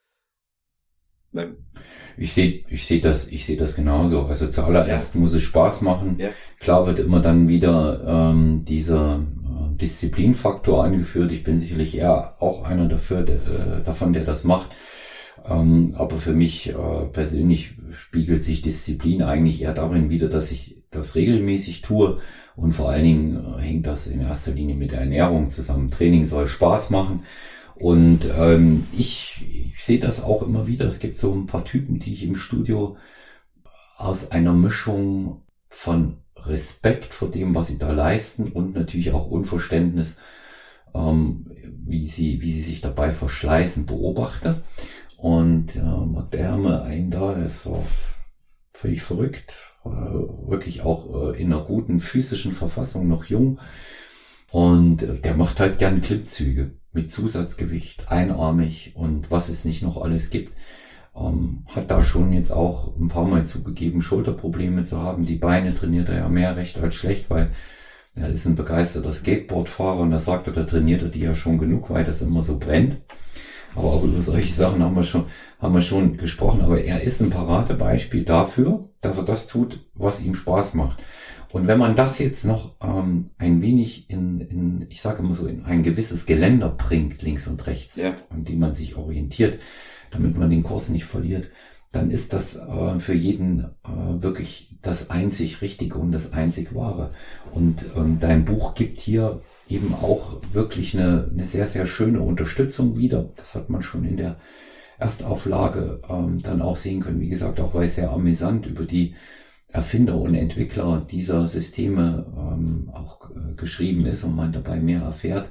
Ich sehe ich sehe das, ich sehe das genauso. Also zuallererst Ja. muss es Spaß machen. Ja. Klar wird immer dann wieder ähm, dieser äh, Disziplinfaktor angeführt. Ich bin sicherlich eher auch einer dafür, der, äh, davon, der das macht. Ähm, aber für mich äh, persönlich spiegelt sich Disziplin eigentlich eher darin wider, dass ich das regelmäßig tue. Und vor allen Dingen äh, hängt das in erster Linie mit der Ernährung zusammen. Training soll Spaß machen. Und ähm, ich, ich sehe das auch immer wieder. Es gibt so ein paar Typen, die ich im Studio aus einer Mischung von Respekt vor dem, was sie da leisten und natürlich auch Unverständnis, ähm, wie sie, wie sie sich dabei verschleißen, beobachte. Und ähm, wärme einen da, der ist so völlig verrückt, äh, wirklich auch äh, in einer guten physischen Verfassung, noch jung. Und äh, der macht halt gern Klimmzüge mit Zusatzgewicht, einarmig und was es nicht noch alles gibt. Ähm, hat da schon jetzt auch ein paar Mal zugegeben, Schulterprobleme zu haben. Die Beine trainiert er ja mehr recht als schlecht, weil er ist ein begeisterter Skateboardfahrer und da sagt er, da trainiert er die ja schon genug, weil das immer so brennt. Aber auch über solche Sachen haben wir schon, haben wir schon gesprochen. Aber er ist ein Paradebeispiel dafür, dass er das tut, was ihm Spaß macht. Und wenn man das jetzt noch ähm, ein wenig in, in, ich sage immer so, in ein gewisses Geländer bringt, links und rechts, ja. an dem man sich orientiert, damit man den Kurs nicht verliert, dann ist das äh, für jeden äh, wirklich das einzig Richtige und das einzig Wahre. Und ähm, dein Buch gibt hier eben auch wirklich eine, eine sehr, sehr schöne Unterstützung wieder. Das hat man schon in der Erstauflage ähm, dann auch sehen können. Wie gesagt, auch weil es sehr amüsant über die Erfinder und Entwickler dieser Systeme ähm, auch äh, geschrieben ist und man dabei mehr erfährt.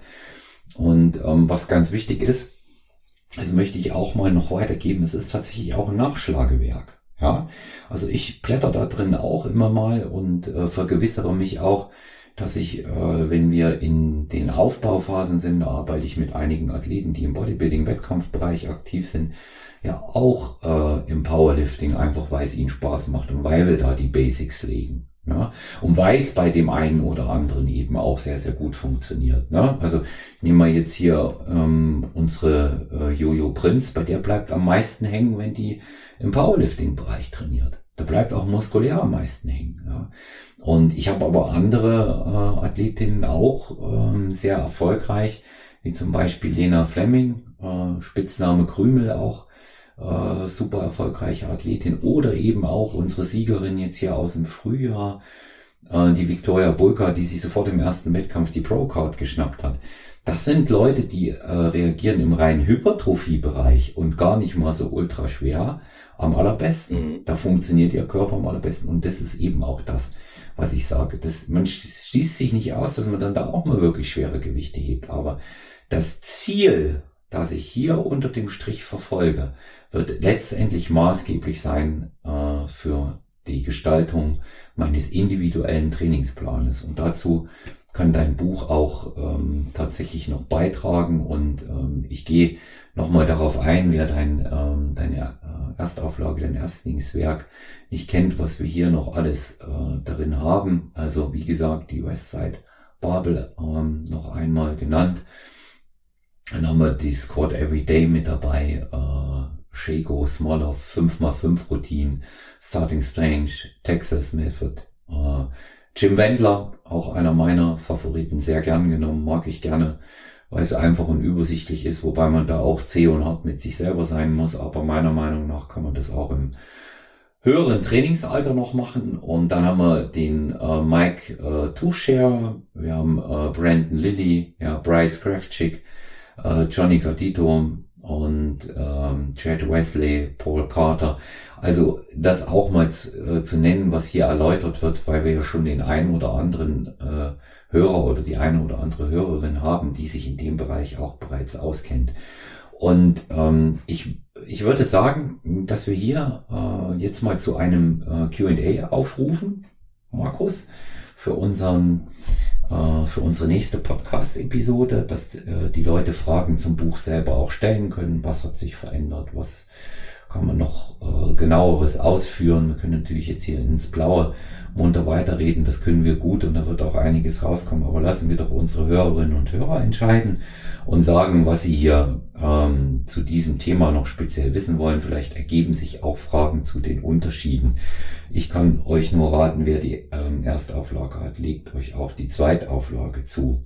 Und ähm, was ganz wichtig ist, also möchte ich auch mal noch weitergeben, es ist tatsächlich auch ein Nachschlagewerk. Ja, also ich blätter da drin auch immer mal und äh, vergewissere mich auch, dass ich, äh, wenn wir in den Aufbauphasen sind, da arbeite ich mit einigen Athleten, die im Bodybuilding-Wettkampfbereich aktiv sind, ja auch äh, im Powerlifting, einfach weil es ihnen Spaß macht und weil wir da die Basics legen. Ja, und weil es bei dem einen oder anderen eben auch sehr, sehr gut funktioniert. Ne? Also nehmen wir jetzt hier ähm, unsere äh, Jojo Prinz, bei der bleibt am meisten hängen, wenn die im Powerlifting-Bereich trainiert. Da bleibt auch muskulär am meisten hängen. Ja? Und ich habe aber andere äh, Athletinnen auch ähm, sehr erfolgreich, wie zum Beispiel Lena Fleming, äh, Spitzname Krümel auch, äh, super erfolgreiche Athletin, oder eben auch unsere Siegerin jetzt hier aus dem Frühjahr, äh, die Victoria Bulka, die sich sofort im ersten Wettkampf die Pro-Card geschnappt hat. Das sind Leute, die äh, reagieren im reinen Hypertrophie-Bereich und gar nicht mal so ultra schwer am allerbesten. Mhm. Da funktioniert ihr Körper am allerbesten und das ist eben auch das, was ich sage. Das, man schließt sich nicht aus, dass man dann da auch mal wirklich schwere Gewichte hebt, aber das Ziel, das ich hier unter dem Strich verfolge, wird letztendlich maßgeblich sein äh, für die Gestaltung meines individuellen Trainingsplanes. Und dazu kann dein Buch auch ähm, tatsächlich noch beitragen. Und ähm, ich gehe nochmal darauf ein, wer dein, ähm, deine äh, Erstauflage, dein Erstlingswerk nicht kennt, was wir hier noch alles äh, darin haben. Also wie gesagt, die Westside Barbell ähm, noch einmal genannt. Dann haben wir die Squat Everyday mit dabei, äh, Shago, Smaller, fünf mal fünf Routine, Starting Strange, Texas Method, äh, Jim Wendler, auch einer meiner Favoriten, sehr gern genommen, mag ich gerne, weil es einfach und übersichtlich ist, wobei man da auch zäh und hart mit sich selber sein muss, aber meiner Meinung nach kann man das auch im höheren Trainingsalter noch machen. Und dann haben wir den äh, Mike äh, Tuchscherer, wir haben äh, Brandon Lilly, ja, Bryce Kraftschick, äh, Johnny Gardito und ähm, Chad Wesley, Paul Carter. Also das auch mal zu, äh, zu nennen, was hier erläutert wird, weil wir ja schon den einen oder anderen äh, Hörer oder die eine oder andere Hörerin haben, die sich in dem Bereich auch bereits auskennt. Und ähm, ich ich würde sagen, dass wir hier äh, jetzt mal zu einem äh, Q and A aufrufen, Markus, für unseren äh, für unsere nächste Podcast-Episode, dass äh, die Leute Fragen zum Buch selber auch stellen können. Was hat sich verändert? Was kann man noch äh, genaueres ausführen? Wir können natürlich jetzt hier ins Blaue munter weiterreden, das können wir gut und da wird auch einiges rauskommen, aber lassen wir doch unsere Hörerinnen und Hörer entscheiden und sagen, was sie hier ähm, zu diesem Thema noch speziell wissen wollen. Vielleicht ergeben sich auch Fragen zu den Unterschieden. Ich kann euch nur raten, wer die ähm, Erstauflage hat, legt euch auch die Zweitauflage zu.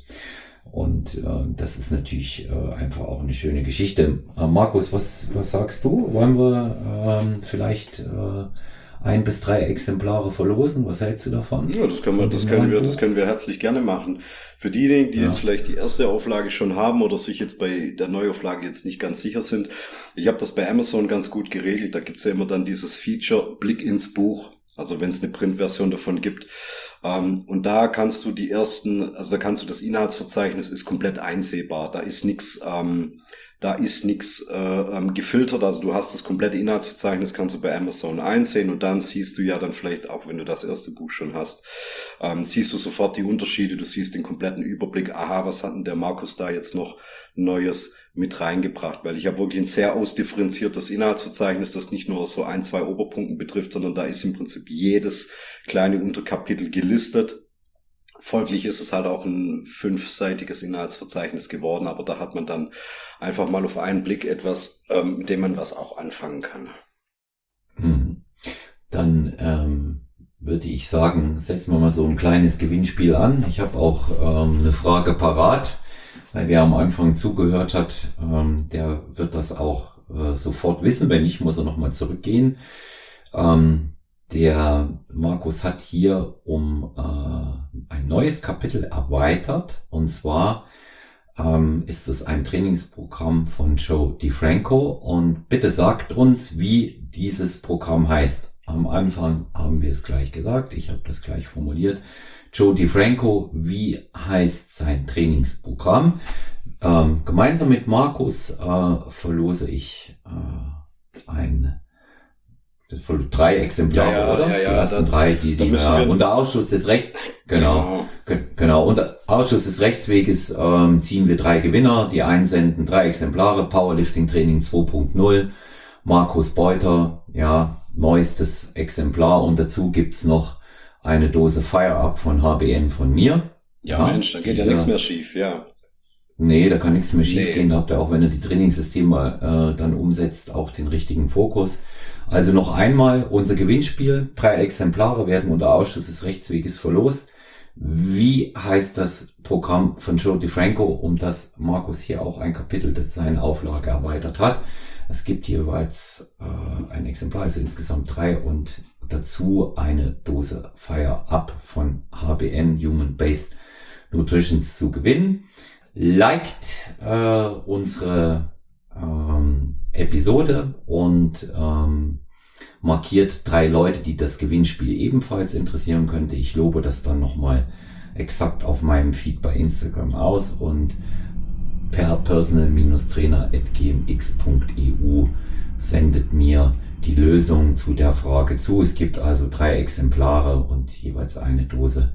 Und äh, das ist natürlich äh, einfach auch eine schöne Geschichte. Äh, Markus, was, was sagst du? Wollen wir ähm, vielleicht äh, ein bis drei Exemplare verlosen? Was hältst du davon? Ja, das können wir, das können wir, das können wir herzlich gerne machen. Für diejenigen, die ja. jetzt vielleicht die erste Auflage schon haben oder sich jetzt bei der Neuauflage jetzt nicht ganz sicher sind, ich habe das bei Amazon ganz gut geregelt. Da gibt's ja immer dann dieses Feature Blick ins Buch. Also wenn es eine Printversion davon gibt. Ähm, und da kannst du die ersten, also da kannst du das Inhaltsverzeichnis ist komplett einsehbar. Da ist nichts, ähm, Da ist nichts äh, ähm, gefiltert, also du hast das komplette Inhaltsverzeichnis, kannst du bei Amazon einsehen und dann siehst du ja dann vielleicht, auch wenn du das erste Buch schon hast, ähm, siehst du sofort die Unterschiede, du siehst den kompletten Überblick, aha, was hat denn der Markus da jetzt noch Neues mit reingebracht, weil ich habe wirklich ein sehr ausdifferenziertes Inhaltsverzeichnis, das nicht nur so ein, zwei Oberpunkten betrifft, sondern da ist im Prinzip jedes kleine Unterkapitel gelistet. Folglich ist es halt auch ein fünfseitiges Inhaltsverzeichnis geworden, aber da hat man dann einfach mal auf einen Blick etwas, ähm, mit dem man was auch anfangen kann. Hm. Dann ähm, würde ich sagen, setzen wir mal so ein kleines Gewinnspiel an. Ich habe auch ähm, eine Frage parat, weil wer am Anfang zugehört hat, ähm, der wird das auch äh, sofort wissen. Wenn nicht, muss er nochmal zurückgehen. Ähm, Der Markus hat hier um äh, ein neues Kapitel erweitert, und zwar ähm, ist es ein Trainingsprogramm von Joe DeFranco, und bitte sagt uns, wie dieses Programm heißt. Am Anfang haben wir es gleich gesagt, ich habe das gleich formuliert. Joe DeFranco, wie heißt sein Trainingsprogramm? Ähm, gemeinsam mit Markus äh, verlose ich äh, ein drei Exemplare, Ja, ja, oder? ja, ja, die ersten da- drei, die da Sie müssen ja, wir- unter Ausschuss des Rechts, genau, ge- genau, unter Ausschuss des Rechtsweges ähm, ziehen wir drei Gewinner, die einsenden drei Exemplare, Powerlifting Training zwei Punkt null, Markus Beuter, ja, neuestes Exemplar, und dazu gibt's noch eine Dose Fire Up von H B N von mir. Ja, Mensch, da geht ja die, nichts äh, mehr schief, ja. Nee, da kann nichts mehr schief Nee. gehen. Da habt ihr auch, wenn ihr die Trainingssysteme äh, dann umsetzt, auch den richtigen Fokus. Also noch einmal unser Gewinnspiel. Drei Exemplare werden unter Ausschuss des Rechtsweges verlost. Wie heißt das Programm von Joe DeFranco, um das Markus hier auch ein Kapitel, das seine Auflage erweitert hat? Es gibt jeweils äh, ein Exemplar, also insgesamt drei, und dazu eine Dose Fire Up von H B N, Human Based Nutritions, zu gewinnen. Liked äh, unsere ähm, Episode und ähm, markiert drei Leute, die das Gewinnspiel ebenfalls interessieren könnte. Ich lobe das dann nochmal exakt auf meinem Feed bei Instagram aus, und per personal-trainer at g m x punkt e u sendet mir die Lösung zu der Frage zu. Es gibt also drei Exemplare und jeweils eine Dose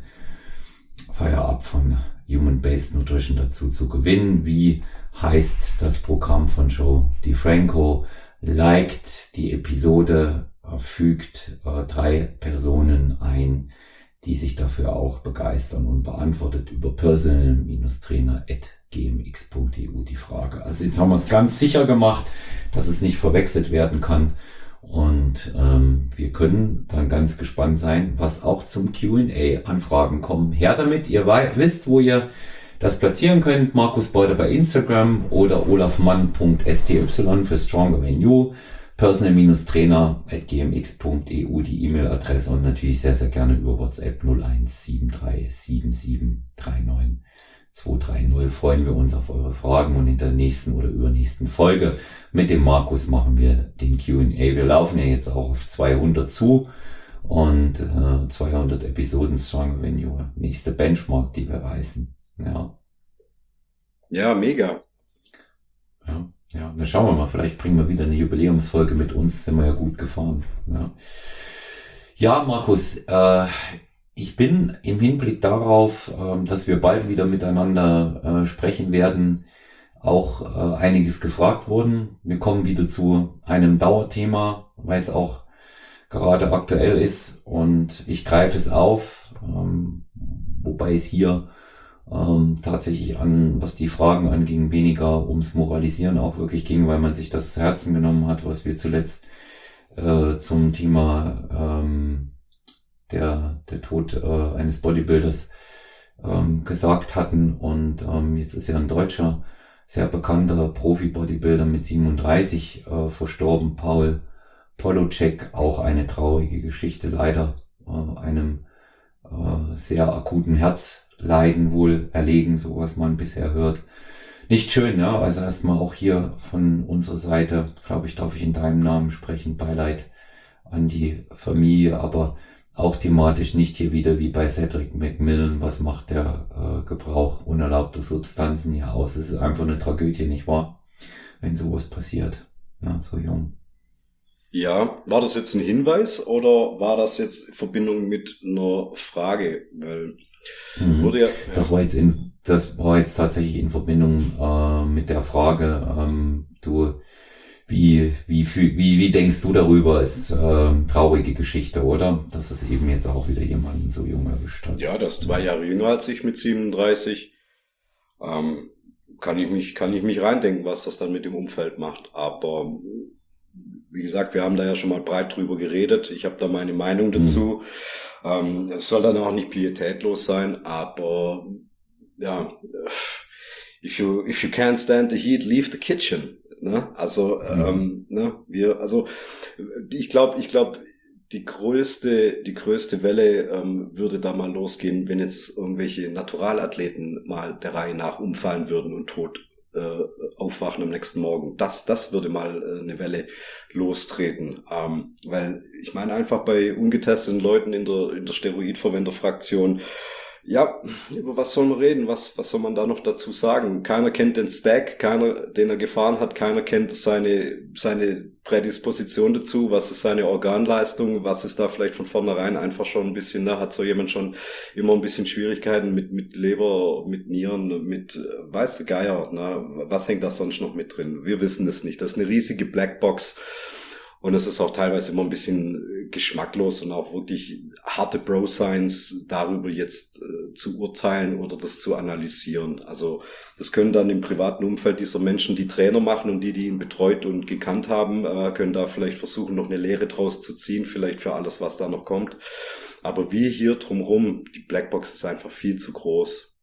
Fire Up von Human Based Nutrition dazu zu gewinnen. Wie heißt das Programm von Joe DeFranco? Liked die Episode, fügt äh, drei Personen ein, die sich dafür auch begeistern, und beantwortet über personal-trainer at g m x punkt e u die Frage. Also jetzt haben wir es ganz sicher gemacht, dass es nicht verwechselt werden kann. Und ähm, wir können dann ganz gespannt sein, was auch zum Q und A an Fragen kommen. Her damit, ihr wei- wisst, wo ihr das platzieren könnt. Markus Beuter bei Instagram oder olafmann punkt s t y für Stronger Than You, personal-trainer at g m x punkt e u die E-Mail-Adresse, und natürlich sehr, sehr gerne über WhatsApp null eins sieben drei sieben sieben drei neun zwei drei null. Freuen wir uns auf eure Fragen, und in der nächsten oder übernächsten Folge mit dem Markus machen wir den Q und A. Wir laufen ja jetzt auch auf zweihundert zu, und äh, zweihundert Episoden Stronger Than You, nächste Benchmark, die wir reißen. Ja, Ja, mega. ja, ja. Na, schauen wir mal, vielleicht bringen wir wieder eine Jubiläumsfolge mit uns, sind wir ja gut gefahren. Ja, ja, Markus, äh, ich bin im Hinblick darauf, ähm, dass wir bald wieder miteinander äh, sprechen werden, auch äh, einiges gefragt worden. Wir kommen wieder zu einem Dauerthema, weil es auch gerade aktuell ist, und ich greife es auf, ähm, wobei es hier ähm, tatsächlich an, was die Fragen anging, weniger ums Moralisieren auch wirklich ging, weil man sich das zu Herzen genommen hat, was wir zuletzt äh, zum Thema ähm, der, der Tod äh, eines Bodybuilders ähm, gesagt hatten. Und ähm, jetzt ist ja ein deutscher, sehr bekannter Profi-Bodybuilder mit siebenunddreißig äh, verstorben, Paul Polocek, auch eine traurige Geschichte, leider äh, einem äh, sehr akuten Herzleiden wohl erlegen, so was man bisher hört. Nicht schön, ja, also erstmal auch hier von unserer Seite, glaube ich, darf ich in deinem Namen sprechen, Beileid an die Familie, aber auch thematisch nicht hier wieder wie bei Cedric McMillan, was macht der äh, Gebrauch unerlaubter Substanzen hier aus? Es ist einfach eine Tragödie, nicht wahr? wenn sowas passiert, ja, so jung. Ja, war das jetzt ein Hinweis oder war das jetzt in Verbindung mit einer Frage? Weil Mhm. wurde ja, Das ja. war jetzt in, das war jetzt tatsächlich in Verbindung äh, mit der Frage, ähm, du, wie, wie, wie, wie denkst du darüber? Ist äh, traurige Geschichte, oder? Dass es eben jetzt auch wieder jemanden so jung erwischt hat. Ja, das ist zwei Ja. Jahre jünger als ich mit siebenunddreißig. Ähm, kann ich mich, kann ich mich reindenken, was das dann mit dem Umfeld macht. Aber wie gesagt, wir haben da ja schon mal breit drüber geredet. Ich habe da meine Meinung Hm. dazu. Ähm, es soll dann auch nicht pietätlos sein, aber ja, if you if you can't stand the heat, leave the kitchen. Ne? Also Mhm. ähm, ne, wir, also ich glaube, ich glaube, die größte, die größte Welle ähm, würde da mal losgehen, wenn jetzt irgendwelche Naturalathleten mal der Reihe nach umfallen würden und tot äh, aufwachen am nächsten Morgen. Das, das würde mal äh, eine Welle lostreten. Ähm, weil ich meine einfach bei ungetesteten Leuten in der, in der Steroidverwenderfraktion, ja, über was soll man reden? Was, was soll man da noch dazu sagen? Keiner kennt den Stack, keiner, den er gefahren hat, keiner kennt seine, seine Prädisposition dazu, was ist seine Organleistung, was ist da vielleicht von vornherein einfach schon ein bisschen, da hat so jemand schon immer ein bisschen Schwierigkeiten mit, mit Leber, mit Nieren, mit, äh, weiß der Geier, ne? Was hängt da sonst noch mit drin? Wir wissen es nicht. Das ist eine riesige Blackbox. Und es ist auch teilweise immer ein bisschen geschmacklos und auch wirklich harte Bro-Science darüber jetzt äh, zu urteilen oder das zu analysieren. Also das können dann im privaten Umfeld dieser Menschen, die Trainer machen und die, die ihn betreut und gekannt haben, äh, können da vielleicht versuchen, noch eine Lehre draus zu ziehen, vielleicht für alles, was da noch kommt. Aber wir hier drumherum, die Blackbox ist einfach viel zu groß.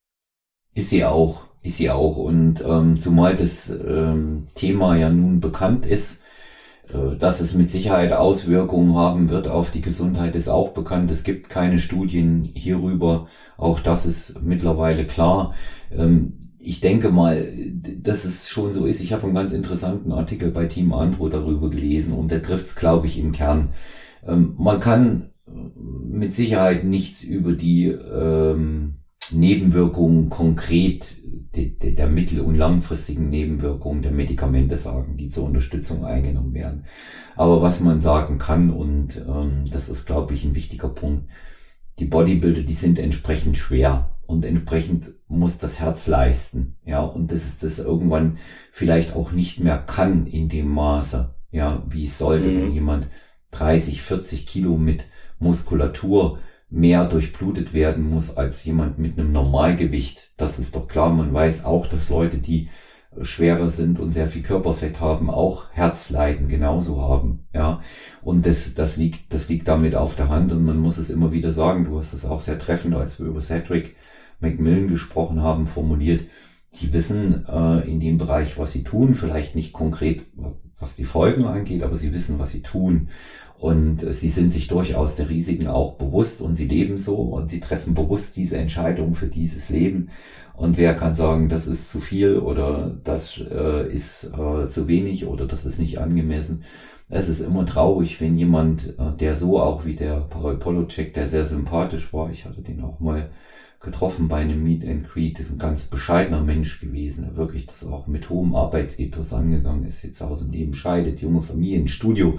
Ist sie auch, ist sie auch. Und ähm, zumal das ähm, Thema ja nun bekannt ist, äh, dass es mit Sicherheit Auswirkungen haben wird auf die Gesundheit, ist auch bekannt. Es gibt keine Studien hierüber. Auch das ist mittlerweile klar. Ähm, ich denke mal, dass es schon so ist. Ich habe einen ganz interessanten Artikel bei Team Andro darüber gelesen und der trifft es, glaube ich, im Kern. Ähm, man kann mit Sicherheit nichts über die ähm, Nebenwirkungen konkret de, de, der mittel- und langfristigen Nebenwirkungen der Medikamente sagen, die zur Unterstützung eingenommen werden. Aber was man sagen kann, und ähm, das ist, glaube ich, ein wichtiger Punkt, die Bodybuilder, die sind entsprechend schwer und entsprechend muss das Herz leisten, ja, und das ist das irgendwann vielleicht auch nicht mehr kann in dem Maße, ja, wie es sollte, wenn Mhm. jemand dreißig, vierzig Kilo mit Muskulatur mehr durchblutet werden muss als jemand mit einem Normalgewicht. Das ist doch klar. Man weiß auch, dass Leute, die schwerer sind und sehr viel Körperfett haben, auch Herzleiden genauso haben, ja. Und das, das liegt, das liegt damit auf der Hand und man muss es immer wieder sagen. Du hast es auch sehr treffend, als wir über Cedric McMillan gesprochen haben, formuliert. Die wissen äh, in dem Bereich, was sie tun, vielleicht nicht konkret, was die Folgen angeht, aber sie wissen, was sie tun. Und äh, sie sind sich durchaus der Risiken auch bewusst und sie leben so und sie treffen bewusst diese Entscheidung für dieses Leben. Und wer kann sagen, das ist zu viel oder das äh, ist äh, zu wenig oder das ist nicht angemessen. Es ist immer traurig, wenn jemand, äh, der so auch wie der Paul Polocek, der sehr sympathisch war, ich hatte den auch mal getroffen bei einem Meet and Greet, ist ein ganz bescheidener Mensch gewesen, der wirklich das auch mit hohem Arbeitsethos angegangen ist, jetzt aus dem Leben scheidet, junge Familie, ein Studio,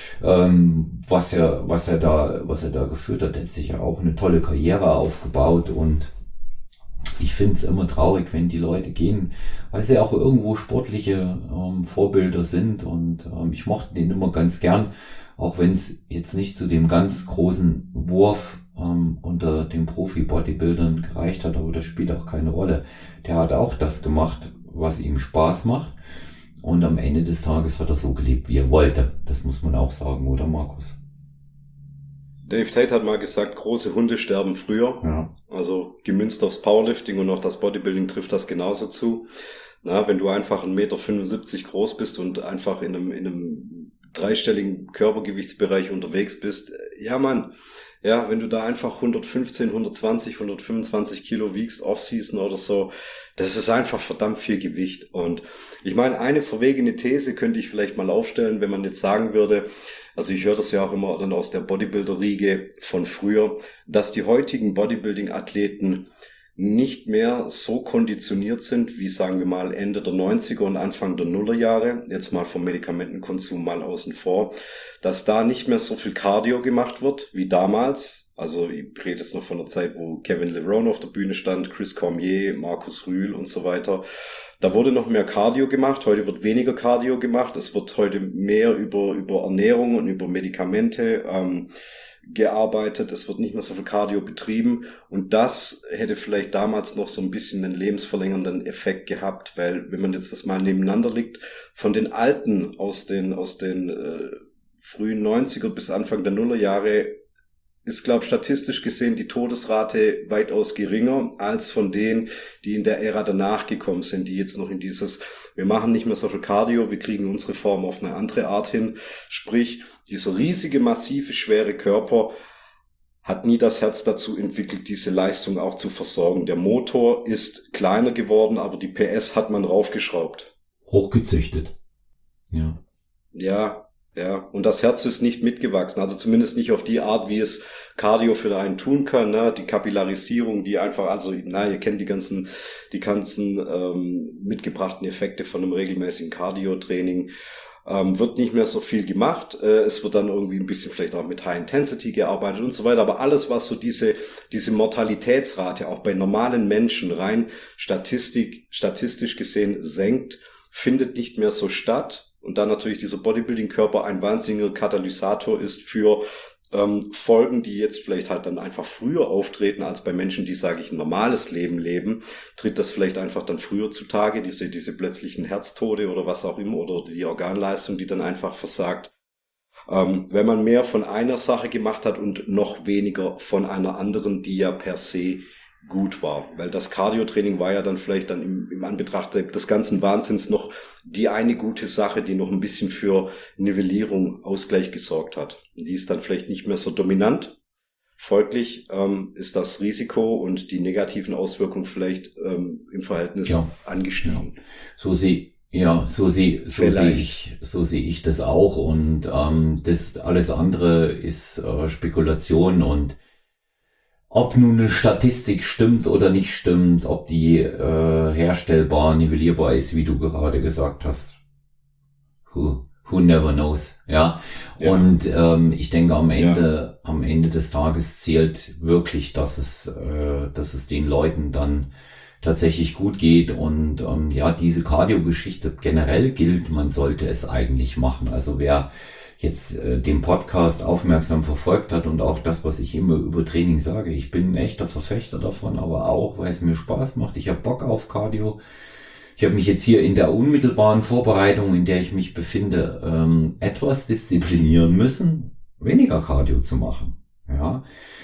ähm, was er, was er da, was er da geführt hat, der hat sich ja auch eine tolle Karriere aufgebaut und ich finde es immer traurig, wenn die Leute gehen, weil sie auch irgendwo sportliche ähm, Vorbilder sind und ähm, ich mochte den immer ganz gern, auch wenn es jetzt nicht zu dem ganz großen Wurf ähm, unter den Profi-Bodybuildern gereicht hat, aber das spielt auch keine Rolle. Der hat auch das gemacht, was ihm Spaß macht und am Ende des Tages hat er so gelebt, wie er wollte. Das muss man auch sagen, oder Markus? Dave Tate hat mal gesagt, große Hunde sterben früher. Ja. Also gemünzt aufs Powerlifting und auf das Bodybuilding trifft das genauso zu. Na, wenn du einfach ein Meter fünfundsiebzig groß bist und einfach in einem, in einem dreistelligen Körpergewichtsbereich unterwegs bist, ja Mann, ja, wenn du da einfach hundertfünfzehn, hundertzwanzig, hundertfünfundzwanzig Kilo wiegst, Off-Season oder so, das ist einfach verdammt viel Gewicht. Und ich meine, eine verwegene These könnte ich vielleicht mal aufstellen, wenn man jetzt sagen würde, also ich höre das ja auch immer dann aus der Bodybuilder-Riege von früher, dass die heutigen Bodybuilding-Athleten nicht mehr so konditioniert sind, wie sagen wir mal Ende der neunziger und Anfang der Nullerjahre, jetzt mal vom Medikamentenkonsum mal außen vor, dass da nicht mehr so viel Cardio gemacht wird wie damals. Also ich rede jetzt noch von der Zeit, wo Kevin Levrone auf der Bühne stand, Chris Cormier, Markus Rühl und so weiter. Da wurde noch mehr Cardio gemacht, heute wird weniger Cardio gemacht, es wird heute mehr über über Ernährung und über Medikamente ähm, gearbeitet, es wird nicht mehr so viel Cardio betrieben und das hätte vielleicht damals noch so ein bisschen einen lebensverlängernden Effekt gehabt, weil wenn man jetzt das mal nebeneinander legt, von den Alten aus den aus den äh, frühen neunziger bis Anfang der Nullerjahre ist, glaube ich, statistisch gesehen die Todesrate weitaus geringer als von denen, die in der Ära danach gekommen sind, die jetzt noch in dieses, wir machen nicht mehr so viel Cardio, wir kriegen unsere Form auf eine andere Art hin. Sprich, dieser riesige, massive, schwere Körper hat nie das Herz dazu entwickelt, diese Leistung auch zu versorgen. Der Motor ist kleiner geworden, aber die P S hat man raufgeschraubt. Hochgezüchtet. Ja. Ja, ja, und das Herz ist nicht mitgewachsen, also zumindest nicht auf die Art, wie es Cardio für einen tun kann, ne? Die Kapillarisierung, die einfach, also, na, ihr kennt die ganzen, die ganzen ähm, mitgebrachten Effekte von einem regelmäßigen Cardio-Training, ähm, wird nicht mehr so viel gemacht. Äh, es wird dann irgendwie ein bisschen vielleicht auch mit High Intensity gearbeitet und so weiter, aber alles, was so diese diese Mortalitätsrate auch bei normalen Menschen rein Statistik statistisch gesehen senkt, findet nicht mehr so statt. Und dann natürlich dieser Bodybuilding-Körper ein wahnsinniger Katalysator ist für ähm, Folgen, die jetzt vielleicht halt dann einfach früher auftreten als bei Menschen, die, sage ich, ein normales Leben leben, tritt das vielleicht einfach dann früher zutage, diese diese plötzlichen Herztode oder was auch immer oder die Organleistung, die dann einfach versagt. Ähm, wenn man mehr von einer Sache gemacht hat und noch weniger von einer anderen, die ja per se gut war, weil das Cardio-Training war ja dann vielleicht dann im, im Anbetracht des ganzen Wahnsinns noch die eine gute Sache, die noch ein bisschen für Nivellierung, Ausgleich gesorgt hat. Die ist dann vielleicht nicht mehr so dominant. Folglich ähm, ist das Risiko und die negativen Auswirkungen vielleicht ähm, im Verhältnis ja. angestiegen. Ja. So sehe ja, so sehe so sehe ich so sehe ich das auch und ähm, das alles andere ist äh, Spekulation und ob nun eine Statistik stimmt oder nicht stimmt, ob die äh, herstellbar, nivellierbar ist, wie du gerade gesagt hast. Who, who never knows, ja. ja. Und ähm, ich denke, am Ende, ja. am Ende des Tages zählt wirklich, dass es, äh, dass es den Leuten dann tatsächlich gut geht. Und ähm, ja, diese Cardio-Geschichte generell gilt, man sollte es eigentlich machen. Also wer jetzt äh, den Podcast aufmerksam verfolgt hat und auch das, was ich immer über Training sage. Ich bin ein echter Verfechter davon, aber auch, weil es mir Spaß macht. Ich habe Bock auf Cardio. Ich habe mich jetzt hier in der unmittelbaren Vorbereitung, in der ich mich befinde, ähm, etwas disziplinieren müssen, weniger Cardio zu machen. Ja.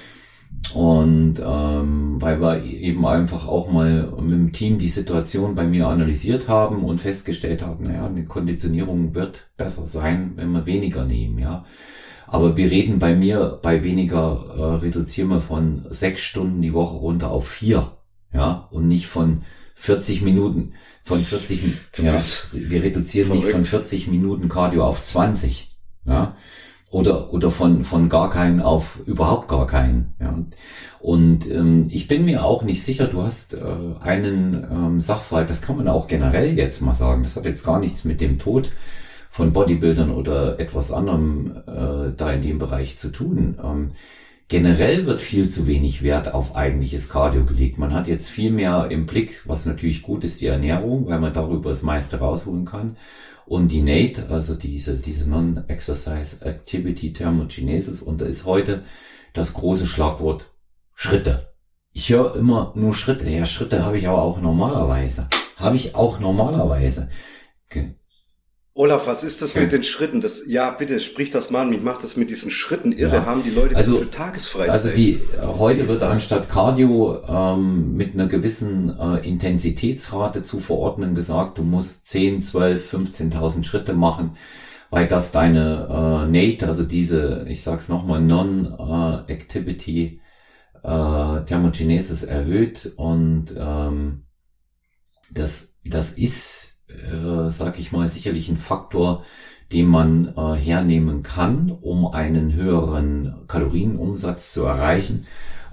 Und ähm, weil wir eben einfach auch mal mit dem Team die Situation bei mir analysiert haben und festgestellt haben, naja, eine Konditionierung wird besser sein, wenn wir weniger nehmen, ja. Aber wir reden bei mir bei weniger, äh, reduzieren wir von sechs Stunden die Woche runter auf vier, ja, und nicht von vierzig Minuten, von vierzig, ja, wir reduzieren verrückt. Nicht von vierzig Minuten Cardio auf zwanzig, ja. Oder oder von von gar keinen auf überhaupt gar keinen. Ja. Und ähm, ich bin mir auch nicht sicher, du hast äh, einen ähm, Sachverhalt, das kann man auch generell jetzt mal sagen, das hat jetzt gar nichts mit dem Tod von Bodybuildern oder etwas anderem äh, da in dem Bereich zu tun. Ähm, generell wird viel zu wenig Wert auf eigentliches Cardio gelegt. Man hat jetzt viel mehr im Blick, was natürlich gut ist, die Ernährung, weil man darüber das meiste rausholen kann. Und die N A T E, also diese, diese Non-Exercise Activity Thermogenesis, und da ist heute das große Schlagwort Schritte. Ich höre immer nur Schritte. Ja, Schritte habe ich aber auch normalerweise. Habe ich auch normalerweise. Okay. Olaf, was ist das okay. mit den Schritten? Das, ja, bitte, sprich das mal an. Mich macht das mit diesen Schritten irre. Ja. Haben die Leute also, zu viel Tagesfreizeit? Also die, heute wird das? anstatt Cardio ähm, mit einer gewissen äh, Intensitätsrate zu verordnen gesagt, du musst zehn, zwölf, fünfzehntausend Schritte machen, weil das deine äh, N A T E, also diese, ich sag's nochmal, Non-Activity äh, Thermogenesis erhöht und ähm, das, das ist Äh, sag ich mal, sicherlich ein Faktor, den man äh, hernehmen kann, um einen höheren Kalorienumsatz zu erreichen.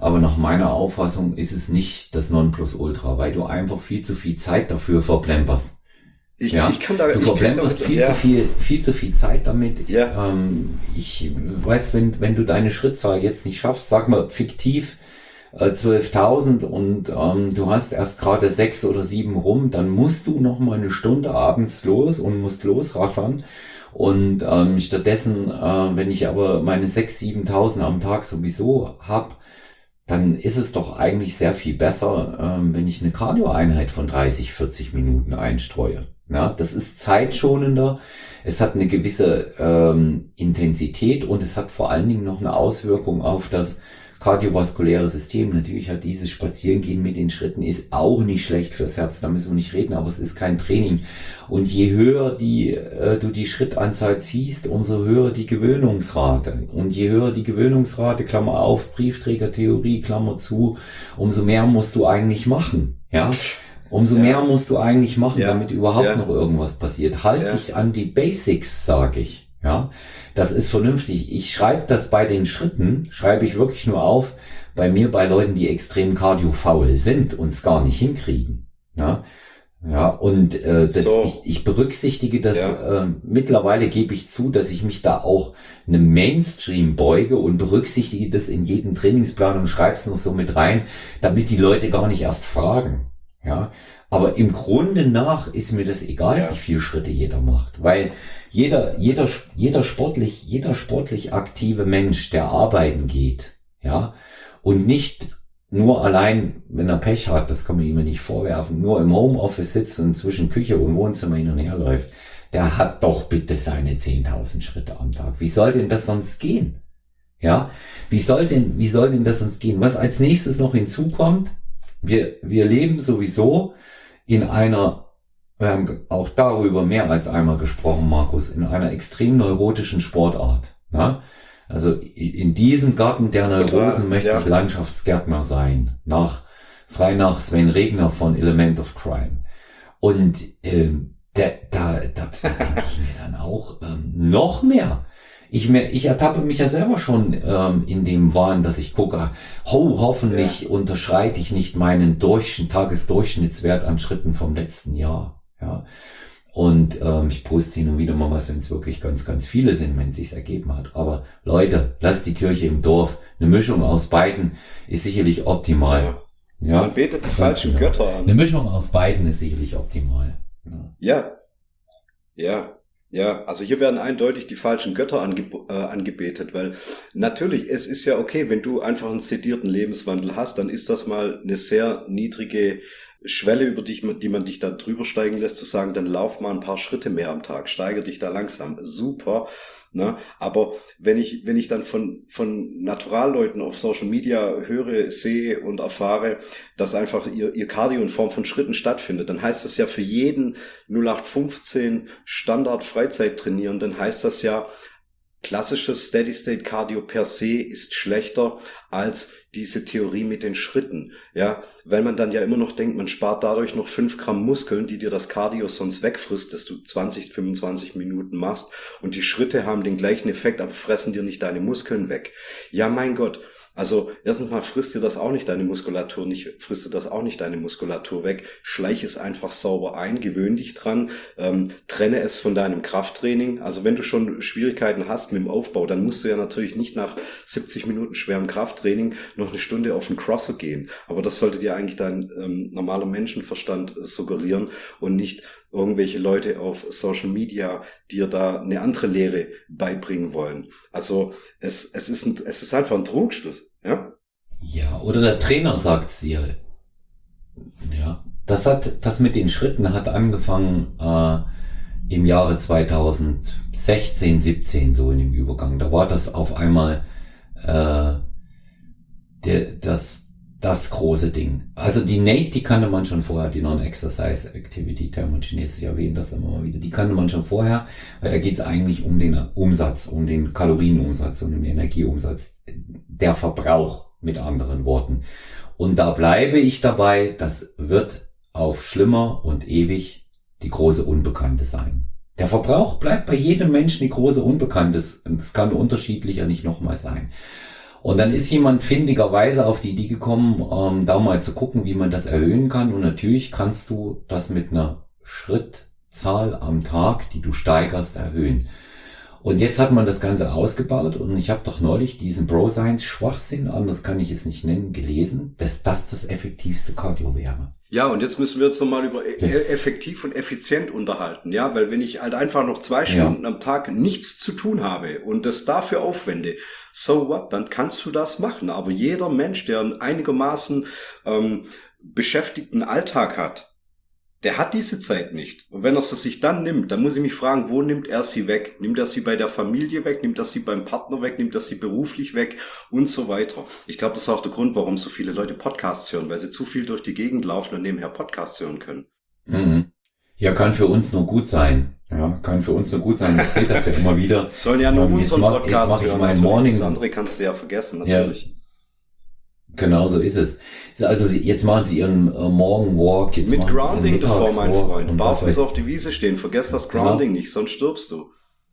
aber nach meiner Auffassung ist es nicht das Nonplusultra, weil du einfach viel zu viel Zeit dafür verplemperst. Ich, Ja, ich kann da, du ich verplemperst kann viel ja. zu viel, viel zu viel Zeit damit. Ja. Ähm, ich weiß, wenn, wenn du deine Schrittzahl jetzt nicht schaffst, sag mal fiktiv, äh, zwölftausend und ähm, du hast erst gerade sechs oder sieben rum, dann musst du noch mal eine Stunde abends los und musst losrattern. Und ähm, stattdessen, äh, wenn ich aber meine sechs, siebentausend am Tag sowieso hab, dann ist es doch eigentlich sehr viel besser, ähm, wenn ich eine Cardio-Einheit von dreißig, vierzig Minuten einstreue. Ja, das ist zeitschonender, es hat eine gewisse ähm, Intensität und es hat vor allen Dingen noch eine Auswirkung auf das kardiovaskuläre System. Natürlich hat dieses Spazierengehen mit den Schritten ist auch nicht schlecht fürs Herz, da müssen wir nicht reden, aber es ist kein Training. Und je höher die, äh, du die Schrittanzahl ziehst, umso höher die Gewöhnungsrate. Und je höher die Gewöhnungsrate, Klammer auf, Briefträgertheorie, Klammer zu, umso mehr musst du eigentlich machen. Ja, umso Ja. mehr musst du eigentlich machen, Ja. damit überhaupt Ja. noch irgendwas passiert. Halt Ja. dich an die Basics, sage ich. Ja, das ist vernünftig. Ich schreibe das bei den Schritten, schreibe ich wirklich nur auf, bei mir bei Leuten, die extrem kardiofaul sind und es gar nicht hinkriegen. Ja, ja und äh, das, So. ich, ich berücksichtige das, Ja. äh, mittlerweile gebe ich zu, dass ich mich da auch einem Mainstream beuge und berücksichtige das in jedem Trainingsplan und schreibe es noch so mit rein, damit die Leute gar nicht erst fragen. Ja, aber im Grunde nach ist mir das egal, Ja. wie viele Schritte jeder macht, weil jeder, jeder, jeder sportlich, jeder sportlich aktive Mensch, der arbeiten geht, ja, und nicht nur allein, wenn er Pech hat, das kann man ihm nicht vorwerfen, nur im Homeoffice sitzt und zwischen Küche und Wohnzimmer hin und her läuft, der hat doch bitte seine zehntausend Schritte am Tag. Wie soll denn das sonst gehen? Ja, wie soll denn, wie soll denn das sonst gehen? Was als nächstes noch hinzukommt, wir, wir leben sowieso in einer, wir haben auch darüber mehr als einmal gesprochen, Markus, in einer extrem neurotischen Sportart. Ja? Also in diesem Garten der Neurosen Total, möchte ja. ich Landschaftsgärtner sein, nach, frei nach Sven Regner von Element of Crime. Und ähm, der, da, da, da denke ich mir dann auch ähm, noch mehr. Ich, mir, ich ertappe mich ja selber schon ähm, in dem Wahn, dass ich gucke, ho, hoffentlich Ja. unterschreite ich nicht meinen Durchschnitt, Tagesdurchschnittswert an Schritten vom letzten Jahr. Ja. Und ähm, ich poste hin und wieder mal was, wenn es wirklich ganz, ganz viele sind, wenn es sich ergeben hat. Aber Leute, lasst die Kirche im Dorf. Eine Mischung aus beiden ist sicherlich optimal. Ja. Ja, Man betet die ganz falschen genau. Götter an. Eine Mischung aus beiden ist sicherlich optimal. Ja. Ja, ja, ja. Also hier werden eindeutig die falschen Götter ange äh, angebetet, weil natürlich, es ist ja okay, wenn du einfach einen sedierten Lebenswandel hast, dann ist das mal eine sehr niedrige Schwelle, über die, die man dich da drüber steigen lässt, zu sagen, dann lauf mal ein paar Schritte mehr am Tag, steigere dich da langsam. Super. Ne? Aber wenn ich, wenn ich dann von, von Naturalleuten auf Social Media höre, sehe und erfahre, dass einfach ihr, ihr Cardio in Form von Schritten stattfindet, dann heißt das ja für jeden null acht fünfzehn Standard-Freizeit-Trainierenden heißt das ja, klassisches Steady-State-Cardio per se ist schlechter als diese Theorie mit den Schritten, ja, weil man dann ja immer noch denkt, man spart dadurch noch fünf Gramm Muskeln, die dir das Cardio sonst wegfrisst, dass du zwanzig, fünfundzwanzig Minuten machst und die Schritte haben den gleichen Effekt, aber fressen dir nicht deine Muskeln weg. Ja, mein Gott, also erstens mal frisst dir das auch nicht deine Muskulatur, nicht frisst dir das auch nicht deine Muskulatur weg. Schleich es einfach sauber ein, gewöhn dich dran, ähm, trenne es von deinem Krafttraining. Also wenn du schon Schwierigkeiten hast mit dem Aufbau, dann musst du ja natürlich nicht nach siebzig Minuten schwerem Krafttraining noch eine Stunde auf den Crosser gehen. Aber das sollte dir eigentlich dein ähm, normaler Menschenverstand äh, suggerieren und nicht irgendwelche Leute auf Social Media dir da eine andere Lehre beibringen wollen. Also es, es, ist, ein, es ist einfach ein Trugschluss. Ja? Ja, oder der Trainer sagt's dir. Ja, das hat, das mit den Schritten hat angefangen äh, im Jahre zweitausendsechzehn, siebzehn, so in dem Übergang. Da war das auf einmal äh, der, das das große Ding. Also die N A T E, die kannte man schon vorher, die Non-Exercise Activity Thermogenesis, ich erwähne das immer mal wieder, die kannte man schon vorher, weil da geht es eigentlich um den Umsatz, um den Kalorienumsatz und den Energieumsatz, der Verbrauch mit anderen Worten. Und da bleibe ich dabei, das wird auf schlimmer und ewig die große Unbekannte sein. Der Verbrauch bleibt bei jedem Menschen die große Unbekannte. Es kann unterschiedlicher nicht nochmal sein. Und dann ist jemand findigerweise auf die Idee gekommen, ähm, da mal zu gucken, wie man das erhöhen kann. Und natürlich kannst du das mit einer Schrittzahl am Tag, die du steigerst, erhöhen. Und jetzt hat man das Ganze ausgebaut und ich habe doch neulich diesen Bro-Science-Schwachsinn, anders kann ich es nicht nennen, gelesen, dass das das effektivste Cardio wäre. Ja, und jetzt müssen wir uns nochmal über e- effektiv und effizient unterhalten, ja, weil wenn ich halt einfach noch zwei Stunden ja. am Tag nichts zu tun habe und das dafür aufwende, so what, dann kannst du das machen. Aber jeder Mensch, der einen einigermaßen ähm, beschäftigten Alltag hat, der hat diese Zeit nicht. Und wenn er sie sich dann nimmt, dann muss ich mich fragen, wo nimmt er sie weg? Nimmt er sie bei der Familie weg? Nimmt er sie beim Partner weg? Nimmt er sie beruflich weg? Und so weiter. Ich glaube, das ist auch der Grund, warum so viele Leute Podcasts hören, weil sie zu viel durch die Gegend laufen und nebenher Podcasts hören können. Mhm. Ja, kann für uns nur gut sein. Ja, kann für uns nur gut sein. Ich sehe das ja immer wieder. Sollen ja nur ähm, unseren mach, Podcast hören. Ich mein Morning. Das andere kannst du ja vergessen, natürlich. Ja. Genau so ist es. Also sie, jetzt machen sie ihren äh, Morgenwalk. Jetzt mit Grounding davor, mein Freund. Barfuß auf die Wiese stehen. Vergesst das Grounding genau. nicht, sonst stirbst du.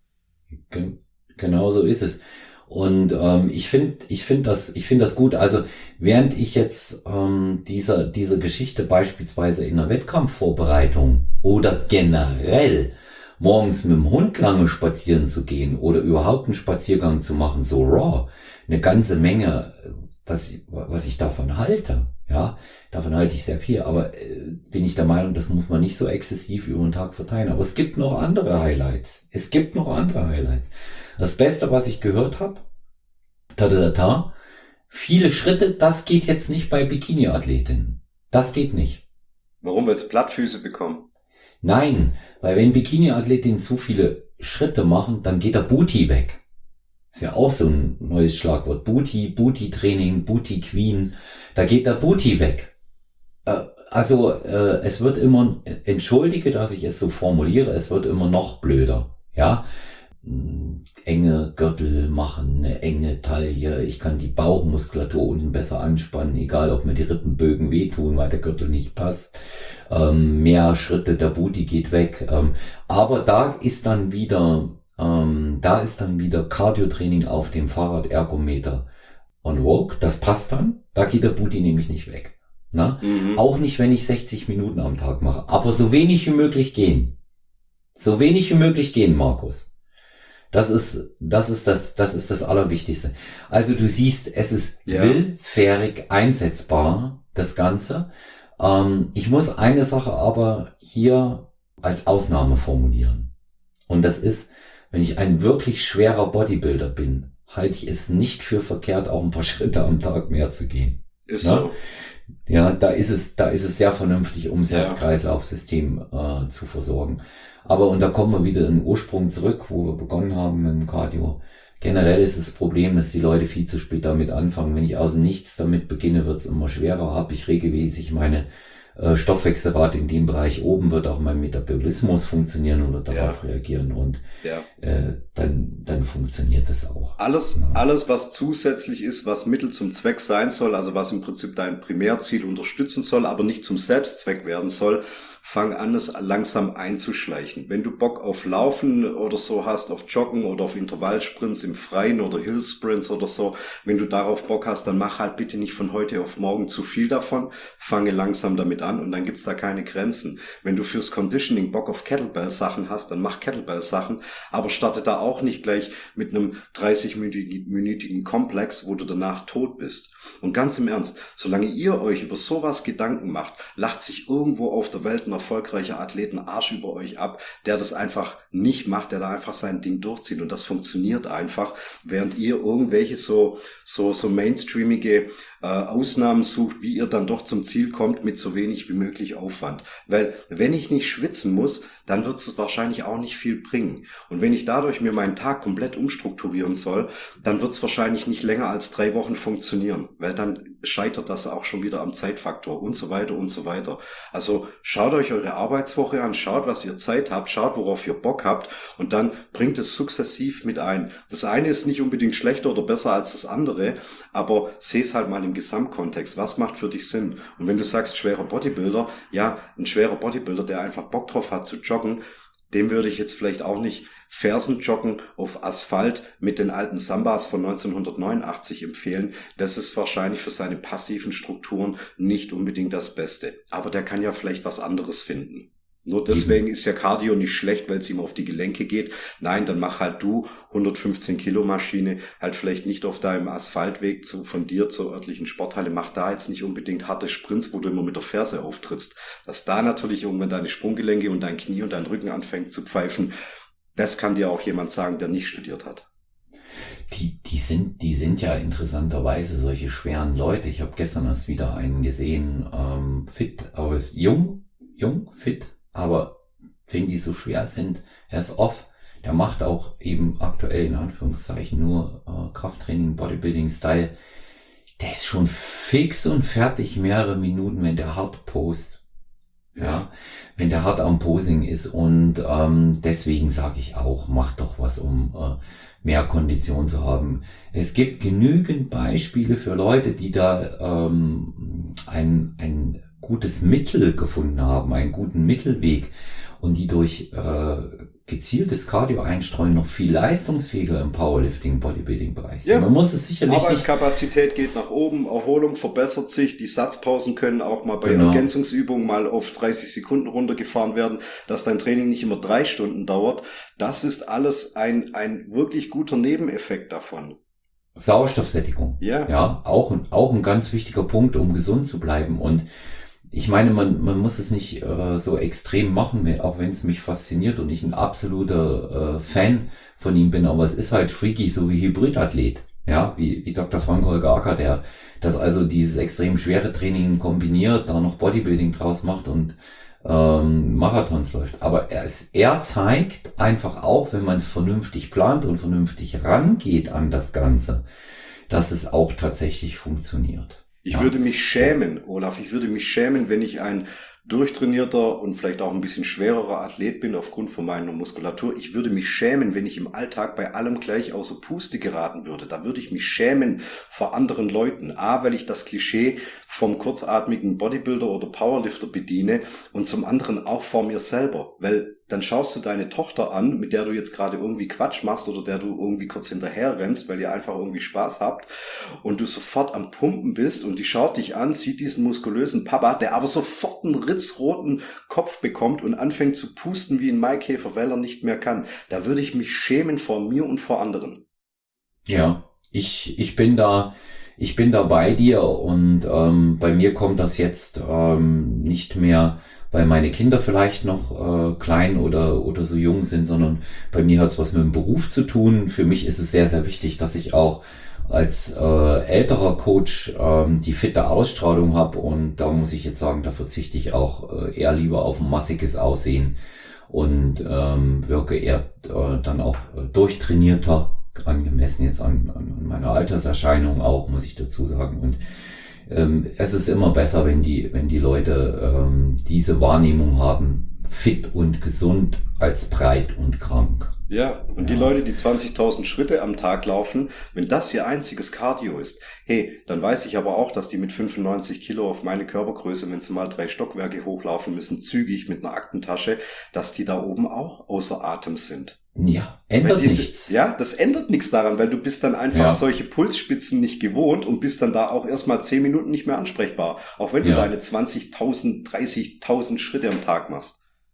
Gen- genau so ist es. Und ähm, ich finde, ich finde das, ich finde das gut. Also während ich jetzt ähm, dieser diese Geschichte beispielsweise in der Wettkampfvorbereitung oder generell morgens mit dem Hund lange spazieren zu gehen oder überhaupt einen Spaziergang zu machen, so raw, eine ganze Menge was ich, was ich davon halte, ja, davon halte ich sehr viel, aber äh, bin ich der Meinung, das muss man nicht so exzessiv über den Tag verteilen. Aber es gibt noch andere Highlights. Es gibt noch andere Highlights. Das Beste, was ich gehört habe, ta ta ta, viele Schritte, das geht jetzt nicht bei Bikini-Athletinnen. Das geht nicht. Warum? Weil sie Plattfüße bekommen? Nein, weil wenn Bikini-Athletinnen zu viele Schritte machen, dann geht der Booty weg. Ist ja auch so ein neues Schlagwort. Booty, Booty-Training, Booty-Queen. Da geht der Booty weg. Äh, also äh, es wird immer, entschuldige, dass ich es so formuliere, es wird immer noch blöder. Ja, enge Gürtel machen, eine enge Taille. Ich kann die Bauchmuskulatur unten besser anspannen, egal ob mir die Rippenbögen wehtun, weil der Gürtel nicht passt. Ähm, mehr Schritte, der Booty geht weg. Ähm, aber da ist dann wieder Ähm, da ist dann wieder Cardio-Training auf dem Fahrradergometer on vogue. Das passt dann. Da geht der Booty nämlich nicht weg. Na? Mhm. Auch nicht, wenn ich sechzig Minuten am Tag mache. Aber so wenig wie möglich gehen. So wenig wie möglich gehen, Markus. Das ist, das ist das, das ist das Allerwichtigste. Also du siehst, es ist ja. willfährig einsetzbar, das Ganze. Ähm, ich muss eine Sache aber hier als Ausnahme formulieren. Und das ist, wenn ich ein wirklich schwerer Bodybuilder bin, halte ich es nicht für verkehrt, auch ein paar Schritte am Tag mehr zu gehen. Ist ja? so. Ja, da ist es, da ist es sehr vernünftig, um das ja. Herz-Kreislauf-System äh, zu versorgen. Aber, und da kommen wir wieder in den Ursprung zurück, wo wir begonnen haben mit dem Cardio. Generell ist das Problem, dass die Leute viel zu spät damit anfangen. Wenn ich aus dem Nichts damit beginne, wird es immer schwerer. Habe ich regelmäßig meine äh, Stoffwechselrate in dem Bereich oben, wird auch mein Metabolismus funktionieren und wird darauf ja. reagieren. Und ja. äh, dann, dann funktioniert das auch. Alles, ja. alles, was zusätzlich ist, was Mittel zum Zweck sein soll, also was im Prinzip dein Primärziel unterstützen soll, aber nicht zum Selbstzweck werden soll, fang an, es langsam einzuschleichen. Wenn du Bock auf Laufen oder so hast, auf Joggen oder auf Intervallsprints im Freien oder Hillsprints oder so, wenn du darauf Bock hast, dann mach halt bitte nicht von heute auf morgen zu viel davon. Fange langsam damit an und dann gibt's da keine Grenzen. Wenn du fürs Conditioning Bock auf Kettlebell-Sachen hast, dann mach Kettlebell-Sachen, aber starte da auch nicht gleich mit einem dreißig-minütigen Komplex, wo du danach tot bist. Und ganz im Ernst, solange ihr euch über sowas Gedanken macht, lacht sich irgendwo auf der Welt ein erfolgreicher Athlet einen Arsch über euch ab, der das einfach nicht macht, der da einfach sein Ding durchzieht. Und das funktioniert einfach, während ihr irgendwelche so so so mainstreamige äh, Ausnahmen sucht, wie ihr dann doch zum Ziel kommt mit so wenig wie möglich Aufwand. Weil wenn ich nicht schwitzen muss, dann wird es wahrscheinlich auch nicht viel bringen. Und wenn ich dadurch mir meinen Tag komplett umstrukturieren soll, dann wird es wahrscheinlich nicht länger als drei Wochen funktionieren, weil dann scheitert das auch schon wieder am Zeitfaktor und so weiter und so weiter. Also schaut euch eure Arbeitswoche an, schaut, was ihr Zeit habt, schaut, worauf ihr Bock habt und dann bringt es sukzessiv mit ein. Das eine ist nicht unbedingt schlechter oder besser als das andere, aber seh es halt mal im Gesamtkontext. Was macht für dich Sinn? Und wenn du sagst, schwerer Bodybuilder, ja, ein schwerer Bodybuilder, der einfach Bock drauf hat zu joggen, dem würde ich jetzt vielleicht auch nicht Fersenjoggen auf Asphalt mit den alten Sambas von neunzehnhundertneunundachtzig empfehlen. Das ist wahrscheinlich für seine passiven Strukturen nicht unbedingt das Beste. Aber der kann ja vielleicht was anderes finden. Nur deswegen ist ja Cardio nicht schlecht, weil es ihm auf die Gelenke geht. Nein, dann mach halt du hundertfünfzehn Kilo Maschine halt vielleicht nicht auf deinem Asphaltweg zu, von dir zur örtlichen Sporthalle. Mach da jetzt nicht unbedingt harte Sprints, wo du immer mit der Ferse auftrittst. Dass da natürlich irgendwann deine Sprunggelenke und dein Knie und dein Rücken anfängt zu pfeifen, das kann dir auch jemand sagen, der nicht studiert hat. Die, die sind, die sind ja interessanterweise solche schweren Leute. Ich habe gestern erst wieder einen gesehen, ähm, fit, aber ist jung, jung, fit. Aber wenn die so schwer sind, er ist off, der macht auch eben aktuell in Anführungszeichen nur äh, Krafttraining, Bodybuilding-Style. Der ist schon fix und fertig mehrere Minuten, wenn der hart post. Ja, wenn der hart am Posing ist. Und ähm, deswegen sage ich auch, mach doch was, um äh, mehr Kondition zu haben. Es gibt genügend Beispiele für Leute, die da ähm, ein, ein gutes Mittel gefunden haben, einen guten Mittelweg und die durch äh, gezieltes Cardio einstreuen noch viel leistungsfähiger im Powerlifting, Bodybuilding-Bereich sind. Ja. Man muss es sicherlich nicht... Arbeitskapazität geht nach oben, Erholung verbessert sich, die Satzpausen können auch mal bei Genau. Ergänzungsübungen mal auf dreißig Sekunden runtergefahren werden, dass dein Training nicht immer drei Stunden dauert. Das ist alles ein, ein wirklich guter Nebeneffekt davon. Sauerstoffsättigung. Ja. Ja, auch, auch ein ganz wichtiger Punkt, um gesund zu bleiben. Und ich meine, man, man muss es nicht äh, so extrem machen, auch wenn es mich fasziniert und ich ein absoluter äh, Fan von ihm bin, aber es ist halt freaky, so wie Hybridathlet, ja, wie, wie Doktor Frank-Holger Acker, der das also dieses extrem schwere Training kombiniert, da noch Bodybuilding draus macht und ähm, Marathons läuft. Aber er, ist, er zeigt einfach auch, wenn man es vernünftig plant und vernünftig rangeht an das Ganze, dass es auch tatsächlich funktioniert. Ich Ja. würde mich schämen, Olaf, ich würde mich schämen, wenn ich ein durchtrainierter und vielleicht auch ein bisschen schwererer Athlet bin aufgrund von meiner Muskulatur. Ich würde mich schämen, wenn ich im Alltag bei allem gleich außer Puste geraten würde. Da würde ich mich schämen vor anderen Leuten. A, weil ich das Klischee vom kurzatmigen Bodybuilder oder Powerlifter bediene und zum anderen auch vor mir selber. Weil dann schaust du deine Tochter an, mit der du jetzt gerade irgendwie Quatsch machst oder der du irgendwie kurz hinterher rennst, weil ihr einfach irgendwie Spaß habt und du sofort am Pumpen bist und die schaut dich an, sieht diesen muskulösen Papa, der aber sofort einen ritzroten Kopf bekommt und anfängt zu pusten wie ein Maikäfer, weil er nicht mehr kann. Da würde ich mich schämen vor mir und vor anderen. Ja, ich, ich bin da, ich bin da bei dir und ähm, bei mir kommt das jetzt ähm, nicht mehr, weil meine Kinder vielleicht noch äh, klein oder oder so jung sind, sondern bei mir hat es was mit dem Beruf zu tun. Für mich ist es sehr, sehr wichtig, dass ich auch als äh, älterer Coach ähm, die fitte Ausstrahlung habe und da muss ich jetzt sagen, da verzichte ich auch äh, eher lieber auf ein massiges Aussehen und ähm, wirke eher äh, dann auch äh, durchtrainierter, angemessen jetzt an, an meiner Alterserscheinung auch, muss ich dazu sagen. Und ähm, es ist immer besser, wenn die, wenn die Leute ähm, diese Wahrnehmung haben, fit und gesund als breit und krank. Ja, und Ja. die Leute, die zwanzigtausend Schritte am Tag laufen, wenn das ihr einziges Cardio ist, hey, dann weiß ich aber auch, dass die mit fünfundneunzig Kilo auf meine Körpergröße, wenn sie mal drei Stockwerke hochlaufen müssen, zügig mit einer Aktentasche, dass die da oben auch außer Atem sind. Ja, ändert Weil diese, nichts. Ja, das ändert nichts daran, weil du bist dann einfach Ja. solche Pulsspitzen nicht gewohnt und bist dann da auch erstmal zehn Minuten nicht mehr ansprechbar. Auch wenn du Ja. deine zwanzigtausend, dreißigtausend Schritte am Tag machst.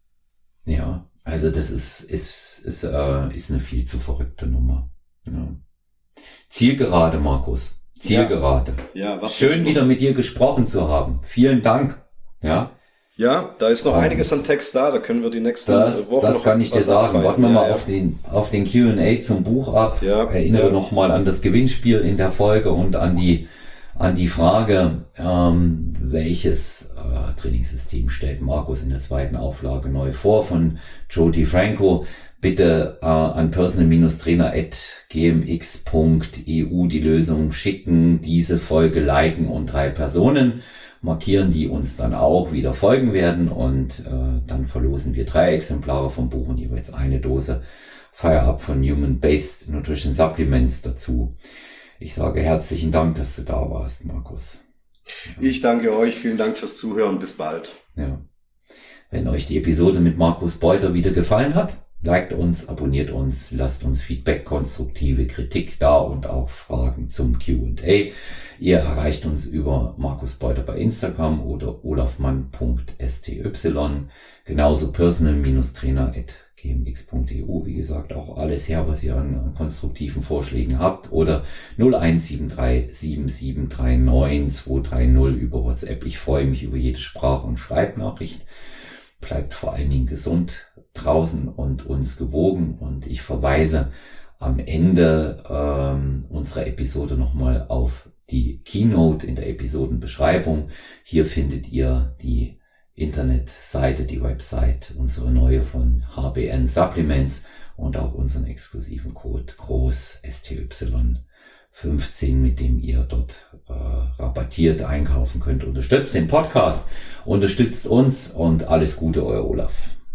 Ja, also das ist, ist, ist, äh, ist eine viel zu verrückte Nummer. Ja. Zielgerade, Markus. Zielgerade. Ja, was Schön wieder mit dir gesprochen zu haben. Vielen Dank. Ja, Ja, da ist noch Ähm, einiges an Text da, da können wir die nächsten das, äh, Wochen das noch kann ich dir was sagen. abfeiern. Warten wir ja, mal ja. auf den, auf den Q und A zum Buch ab. Ja, Erinnere ja. noch mal an das Gewinnspiel in der Folge und an die, an die Frage, ähm, welches äh, Trainingssystem stellt Markus in der zweiten Auflage neu vor von Joe DiFranco. Bitte äh, an personal-trainer at g m x punkt e u die Lösung schicken, diese Folge liken und drei Personen markieren, die uns dann auch wieder folgen werden und äh, dann verlosen wir drei Exemplare vom Buch und jeweils eine Dose Fire Up von Human-Based Nutrition Supplements dazu. Ich sage herzlichen Dank, dass du da warst, Markus. Ich danke euch, vielen Dank fürs Zuhören, bis bald. Ja. Wenn euch die Episode mit Markus Beuter wieder gefallen hat, liked uns, abonniert uns, lasst uns Feedback, konstruktive Kritik da und auch Fragen zum Q und A. Ihr erreicht uns über Markus Beuter bei Instagram oder olafmann punkt s t y, genauso personal-trainer at g m x punkt e u, wie gesagt, auch alles her, was ihr an, an konstruktiven Vorschlägen habt, oder null eins sieben drei sieben sieben drei neun zwei drei null über WhatsApp. Ich freue mich über jede Sprach- und Schreibnachricht. Bleibt vor allen Dingen gesund draußen und uns gewogen, und ich verweise am Ende ähm, unserer Episode nochmal auf die Keynote in der Episodenbeschreibung. Hier findet ihr die Internetseite, die Website, unsere neue von H B N Supplements und auch unseren exklusiven Code groß S T Y fünfzehn, mit dem ihr dort äh, rabattiert einkaufen könnt. Unterstützt den Podcast, unterstützt uns und alles Gute, euer Olaf.